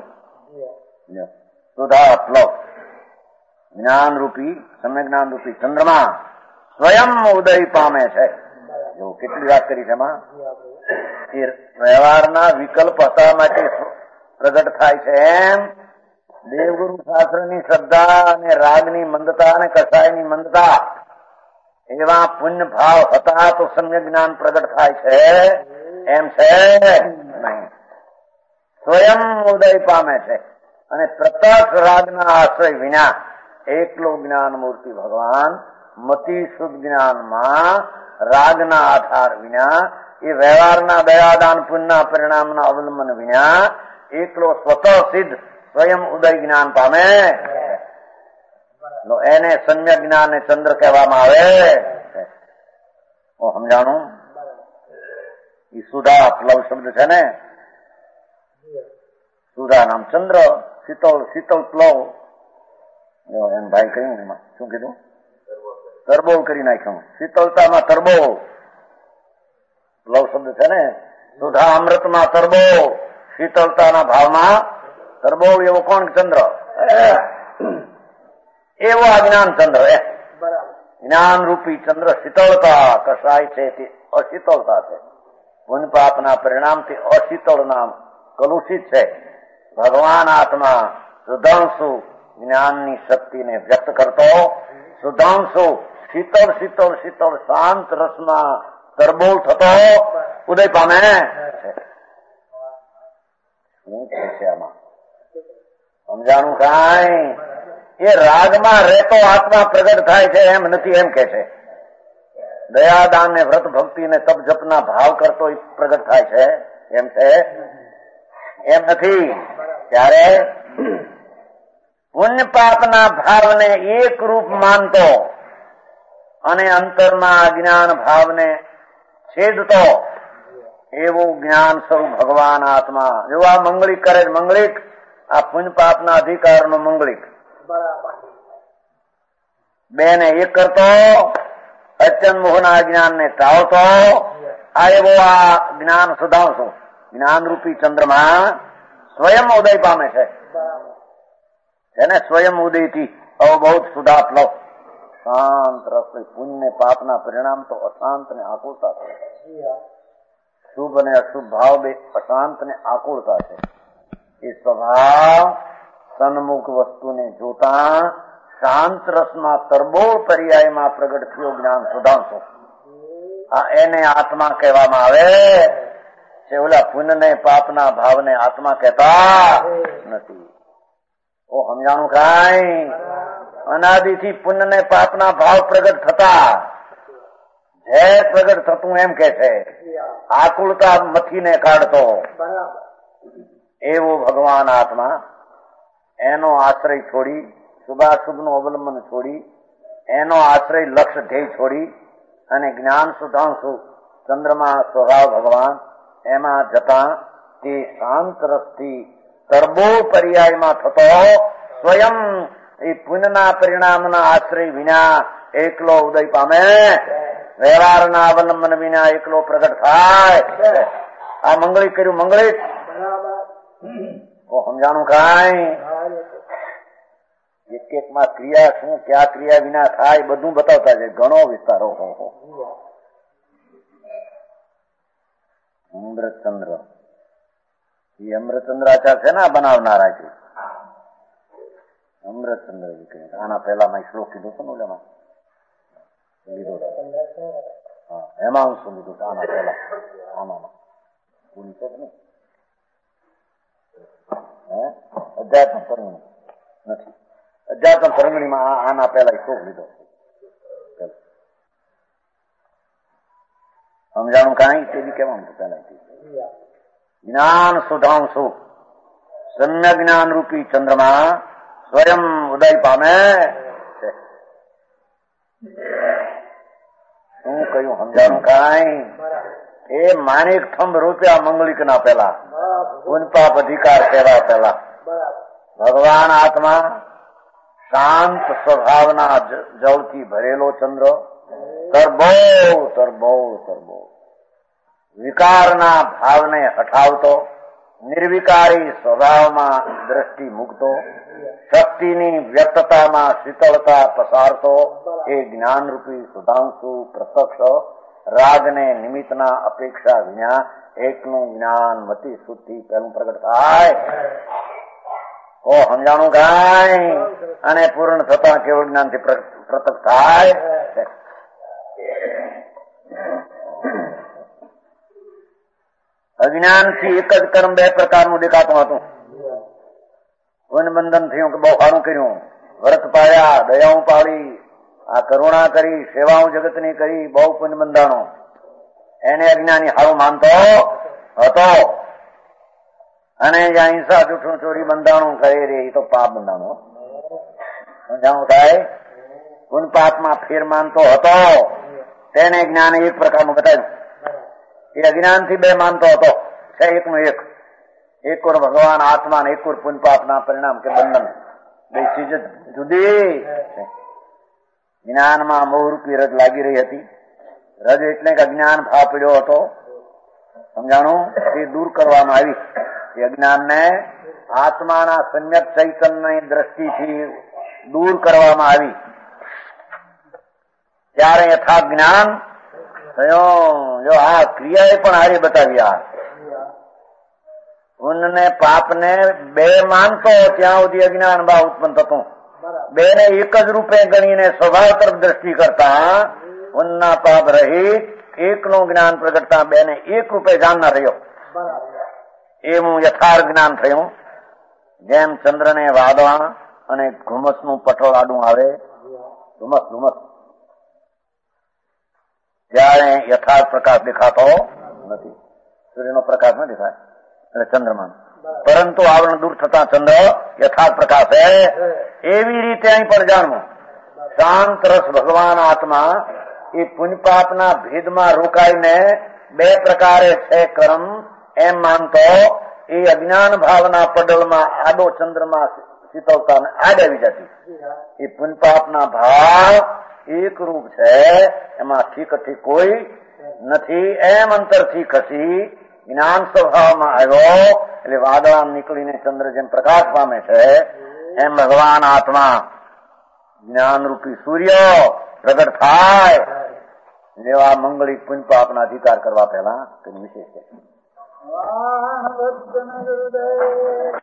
સુધા પ્લવ જ્ઞાન રૂપી સમ્યક જ્ઞાન રૂપી ચંદ્રમા સ્વયં ઉદય પામે છે. જો કેટલી વાત કરી છે એમાં એ વ્યવહારના વિકલ્પ હતા માટે પ્રગટ થાય છે એમ દેવગુરુ શાસ્ત્રની શ્રદ્ધા અને રાગની મંદતા અને કસાયની મંદતા એવા પુણ્ય ભાવ હતા તો સમ્યક જ્ઞાન પ્રગટ થાય છે એમ છે નહીં. સ્વયં ઉદય પામે છે અને પ્રત્યક્ષ રાગના આશ્રય વિના એકલો જ્ઞાન મૂર્તિ ભગવાન મતિ શુદ્ધ જ્ઞાનમાં રાગના આધાર વિના એ વ્યવહારના દયાદાન પુણ્યના પરિણામના અવલંબન વિના એકલો સ્વતઃ સિદ્ધ સ્વયં ઉદય જ્ઞાન પામે એને સમ્યક જ્ઞાન ને ચંદ્ર કહેવામાં આવે. સમજાણું? એ સુધા પ્લવ શબ્દ છે ને સુધા નામ ચંદ્ર શીતળ પ્લવ એમ ભાઈ કહ્યું એમાં શું કીધું તરબોળ કરી નાખ્યું શીતળતામાં તરબોળ પ્લવ શબ્દ છે ને સુધા અમૃતમાં તરબોળ શીતળતાના ભાવમાં તરબોળ એવો કોણ ચંદ્ર એવો આ જ્ઞાન ચંદ્ર જ્ઞાન રૂપી ચંદ્ર શીતળતા કસાય છે તે અશીતળતા છે પુણ્ય પાપના પરિણામથી અશીતળ નામ કલુષિત છે. ભગવાન આત્મા સુધાંશુ જ્ઞાનની શક્તિને વ્યક્ત કરતો સુધાંશુ શીતળ શીતળ શીતળ શાંત રસમાં તરબોળ થતો ઉદય પામે શું છે આમાં સમજાણું કાંઈ? એ રાગમાં રહેતો આત્મા પ્રગટ થાય છે એમ નથી એમ કે છે. દયાદાન ને વ્રત ભક્તિ ને તપ જપના ભાવ કરતો પ્રગટ થાય છે એમ છે એમ નથી. ત્યારે પુણ્ય પાપના ભાવને એક રૂપ માનતો અને અંતરમાં અજ્ઞાન ભાવને છેદતો એવું જ્ઞાન સ્વરૂપ ભગવાન આત્મા જો આ મંગળિક કરે મંગળિક આ પુણ્ય પાપના અધિકારનો મંગળિક બેને એક કરતો અચન મોહના જ્ઞાનને ટાળતો આ એવો આ જ્ઞાન સુધાંશુ જ્ઞાન રૂપી ચંદ્રમાં સ્વયં ઉદય પામે છે એને સ્વયં ઉદયથી અવબોધ સુધા પ્લવ શાંત રસ પુણ્ય પાપના પરિણામ તો અશાંત ને આકુળતા છે. શુભ અને અશુભ ભાવ બે અશાંત ને આકુળતા છે. એ સ્વભાવ સન્મુખ વસ્તુને જોતા શાંત રસમાં તરબોળ પર્યાયમાં પ્રગટ થયો જ્ઞાન સુધાંશુ એને આત્મા કહેવામાં આવે છે. ઓલા પુણ્ય ને પાપના ભાવને આત્મા કહેતા નથી. ઓ સમજાણું કાંઈ? અનાદિથી પુણ્ય ને પાપના ભાવ પ્રગટ થતા ઝેર પ્રગટ થતું એમ કે છે આકુળતા મથીને કાઢતો એવો ભગવાન આત્મા એનો આશ્રય છોડી શુભાશુભ નું અવલંબન છોડી એનો આશ્રય લક્ષ્ય ધ્યેય છોડી અને જ્ઞાન સુધાંશુ ચંદ્રમાં સ્વભાવ ભગવાન એમાં જતા તે શાંત રસથી તરબોળ પર્યાયમાં થતો સ્વયં એ પુણ્યના પરિણામના આશ્રય વિના એકલો ઉદય પામે વ્યવહારના અવલંબન વિના એકલો પ્રગટ થાય. આ મંગળિક કર્યું મંગળિક સમજાણું કાંઈ? એક એક માં ક્રિયા શું ક્યાં ક્રિયા વિના થાય બધું બતાવતા છે. ઘણો વિસ્તાર. અમૃતચંદ્ર એ અમૃતચંદ્રાચાર છે ને બનાવનારા છે અમૃતચંદ્ર આના પહેલામાં શ્લોક કીધું હતું ને ઓલામાં લીધો એમાં હું શું લીધું આના પહેલા આમાં પૂરી છે નહીં અધ્યાત્મ પરમણી નથી. અધ્યાત્મ પરમણીમાં આના પહેલા શોખ લીધો. સમજાણું કાંઈ તે બી કેવાનું પેલા જ્ઞાન સુધાંશુ સમ્યક જ્ઞાન રૂપી ચંદ્રમા સ્વયં ઉદય પામે છે. શું કહ્યું સમજાણું કાંઈ? એ માણિક થંભ રૂપિયા મંગલિક ના પેલા પુનપાપ અધિકાર સેવા પેલા ભગવાન આત્મા શાંત સ્વભાવના જળથી ભરેલો ચંદ્ર તરબો વિકારના ભાવને હટાવતો નિર્વિકારી સ્વભાવમાં દ્રષ્ટિ મૂકતો શક્તિની વ્યક્તતામાં શીતળતા પસારતો એ જ્ઞાનરૂપી સુધાંશુ પ્રત્યક્ષ રાગને નિમિત્તના અપેક્ષા વિના એકનું જ્ઞાન મતિ શુદ્ધિ પેલું પ્રગટ થાય. ઓ સમજાણું કાંઈ? અને પૂર્ણ થતા કેવળ જ્ઞાનથી પ્રત્યક્ષ થાય. અજ્ઞાનથી એક જ કર્મ બે પ્રકારનું દેખાતું હતું. વનબંધન થયું કે બહુ સારું કર્યું, વ્રત પાળ્યા, દયાઓ પાળી, આ કરુણા કરી, સેવાઓ જગતની કરી, બહુ પુણ્ય બંધાણો. એને અજ્ઞાની સારું માનતો હતો. અને જ્યાં હિંસા જૂઠું ચોરી બંધાણું કરે રે એ તો પાપ બંધાણું. સમજાણું થાય? પુન પાપમાં ફેર માનતો હતો. તેને જ્ઞાન એક પ્રકારનું બતાવ્યું. એ અજ્ઞાનથી બે માનતો હતો. છે એકનું એક ઓર ભગવાન આત્મા ને એક ઓર પુન પાપના પરિણામ કે બંધન. બે ચીજ જુદી. જ્ઞાનમાં મોહરૂપી રજ લાગી રહી હતી. રજ એટલે કે અજ્ઞાન ભાવ પડ્યો હતો. સમજાણું? એ દૂર કરવામાં આવી. એ અજ્ઞાનને આત્માના સમ્યક ચૈતન્યની દ્રષ્ટિથી દૂર કરવામાં આવી. ત્યારે યથાર્થ જ્ઞાન થયો. જો આ ક્રિયાએ પણ હારી બતાવ્યા. પુણ્ય પાપને બે માનતો ત્યાં સુધી અજ્ઞાન ભાવ ઉત્પન્ન થતું. બે ને એક જ રૂપે ગણીને સ્વભાવ તરફ દ્રષ્ટિ કરતા પુણ્ય પાપ રહિત એકનું જ્ઞાન પ્રગટતા બે ને એક રૂપે જાણનાર રહ્યો. એવું યથાર્થ જ્ઞાન થયું. જેમ ચંદ્રને વાદળા અને ધુમ્મસનું પટોળ આડું આવે, ધુમ્મસ ત્યારે યથાર્થ પ્રકાશ દેખાતો નથી. સૂર્યનો પ્રકાશ ન દેખાય એટલે ચંદ્રમાન, પરંતુ આવરણ દૂર થતા ચંદ્ર યથાર્થ પ્રકાશ હે. એવી રીતે અહીં પણ જાણવું. શાંત રસ ભગવાન આત્મા એ પુણ્યપાપના ભેદમાં રોકાઈને બે પ્રકારે છે કર્મ એમ માનતો એ અજ્ઞાન ભાવના પડલમાં આડો ચંદ્રમાં શીતળતા આડ આવી જતી. એ પુણ્યપાપના ભાવ એક રૂપ છે, એમાં ઠીકથી કોઈ નથી. એમ અંતરથી ખસી જ્ઞાન સ્વભાવમાં આવ્યો એટલે વાદળા નીકળીને ચંદ્ર જેમ પ્રકાશ પામે છે એમ ભગવાન આત્મા જ્ઞાનરૂપી સૂર્ય પ્રગટ થાય. જેવા મંગળિક પુણ્યપાપના અધિકાર કરવા પહેલા તેની વિશેષ છે.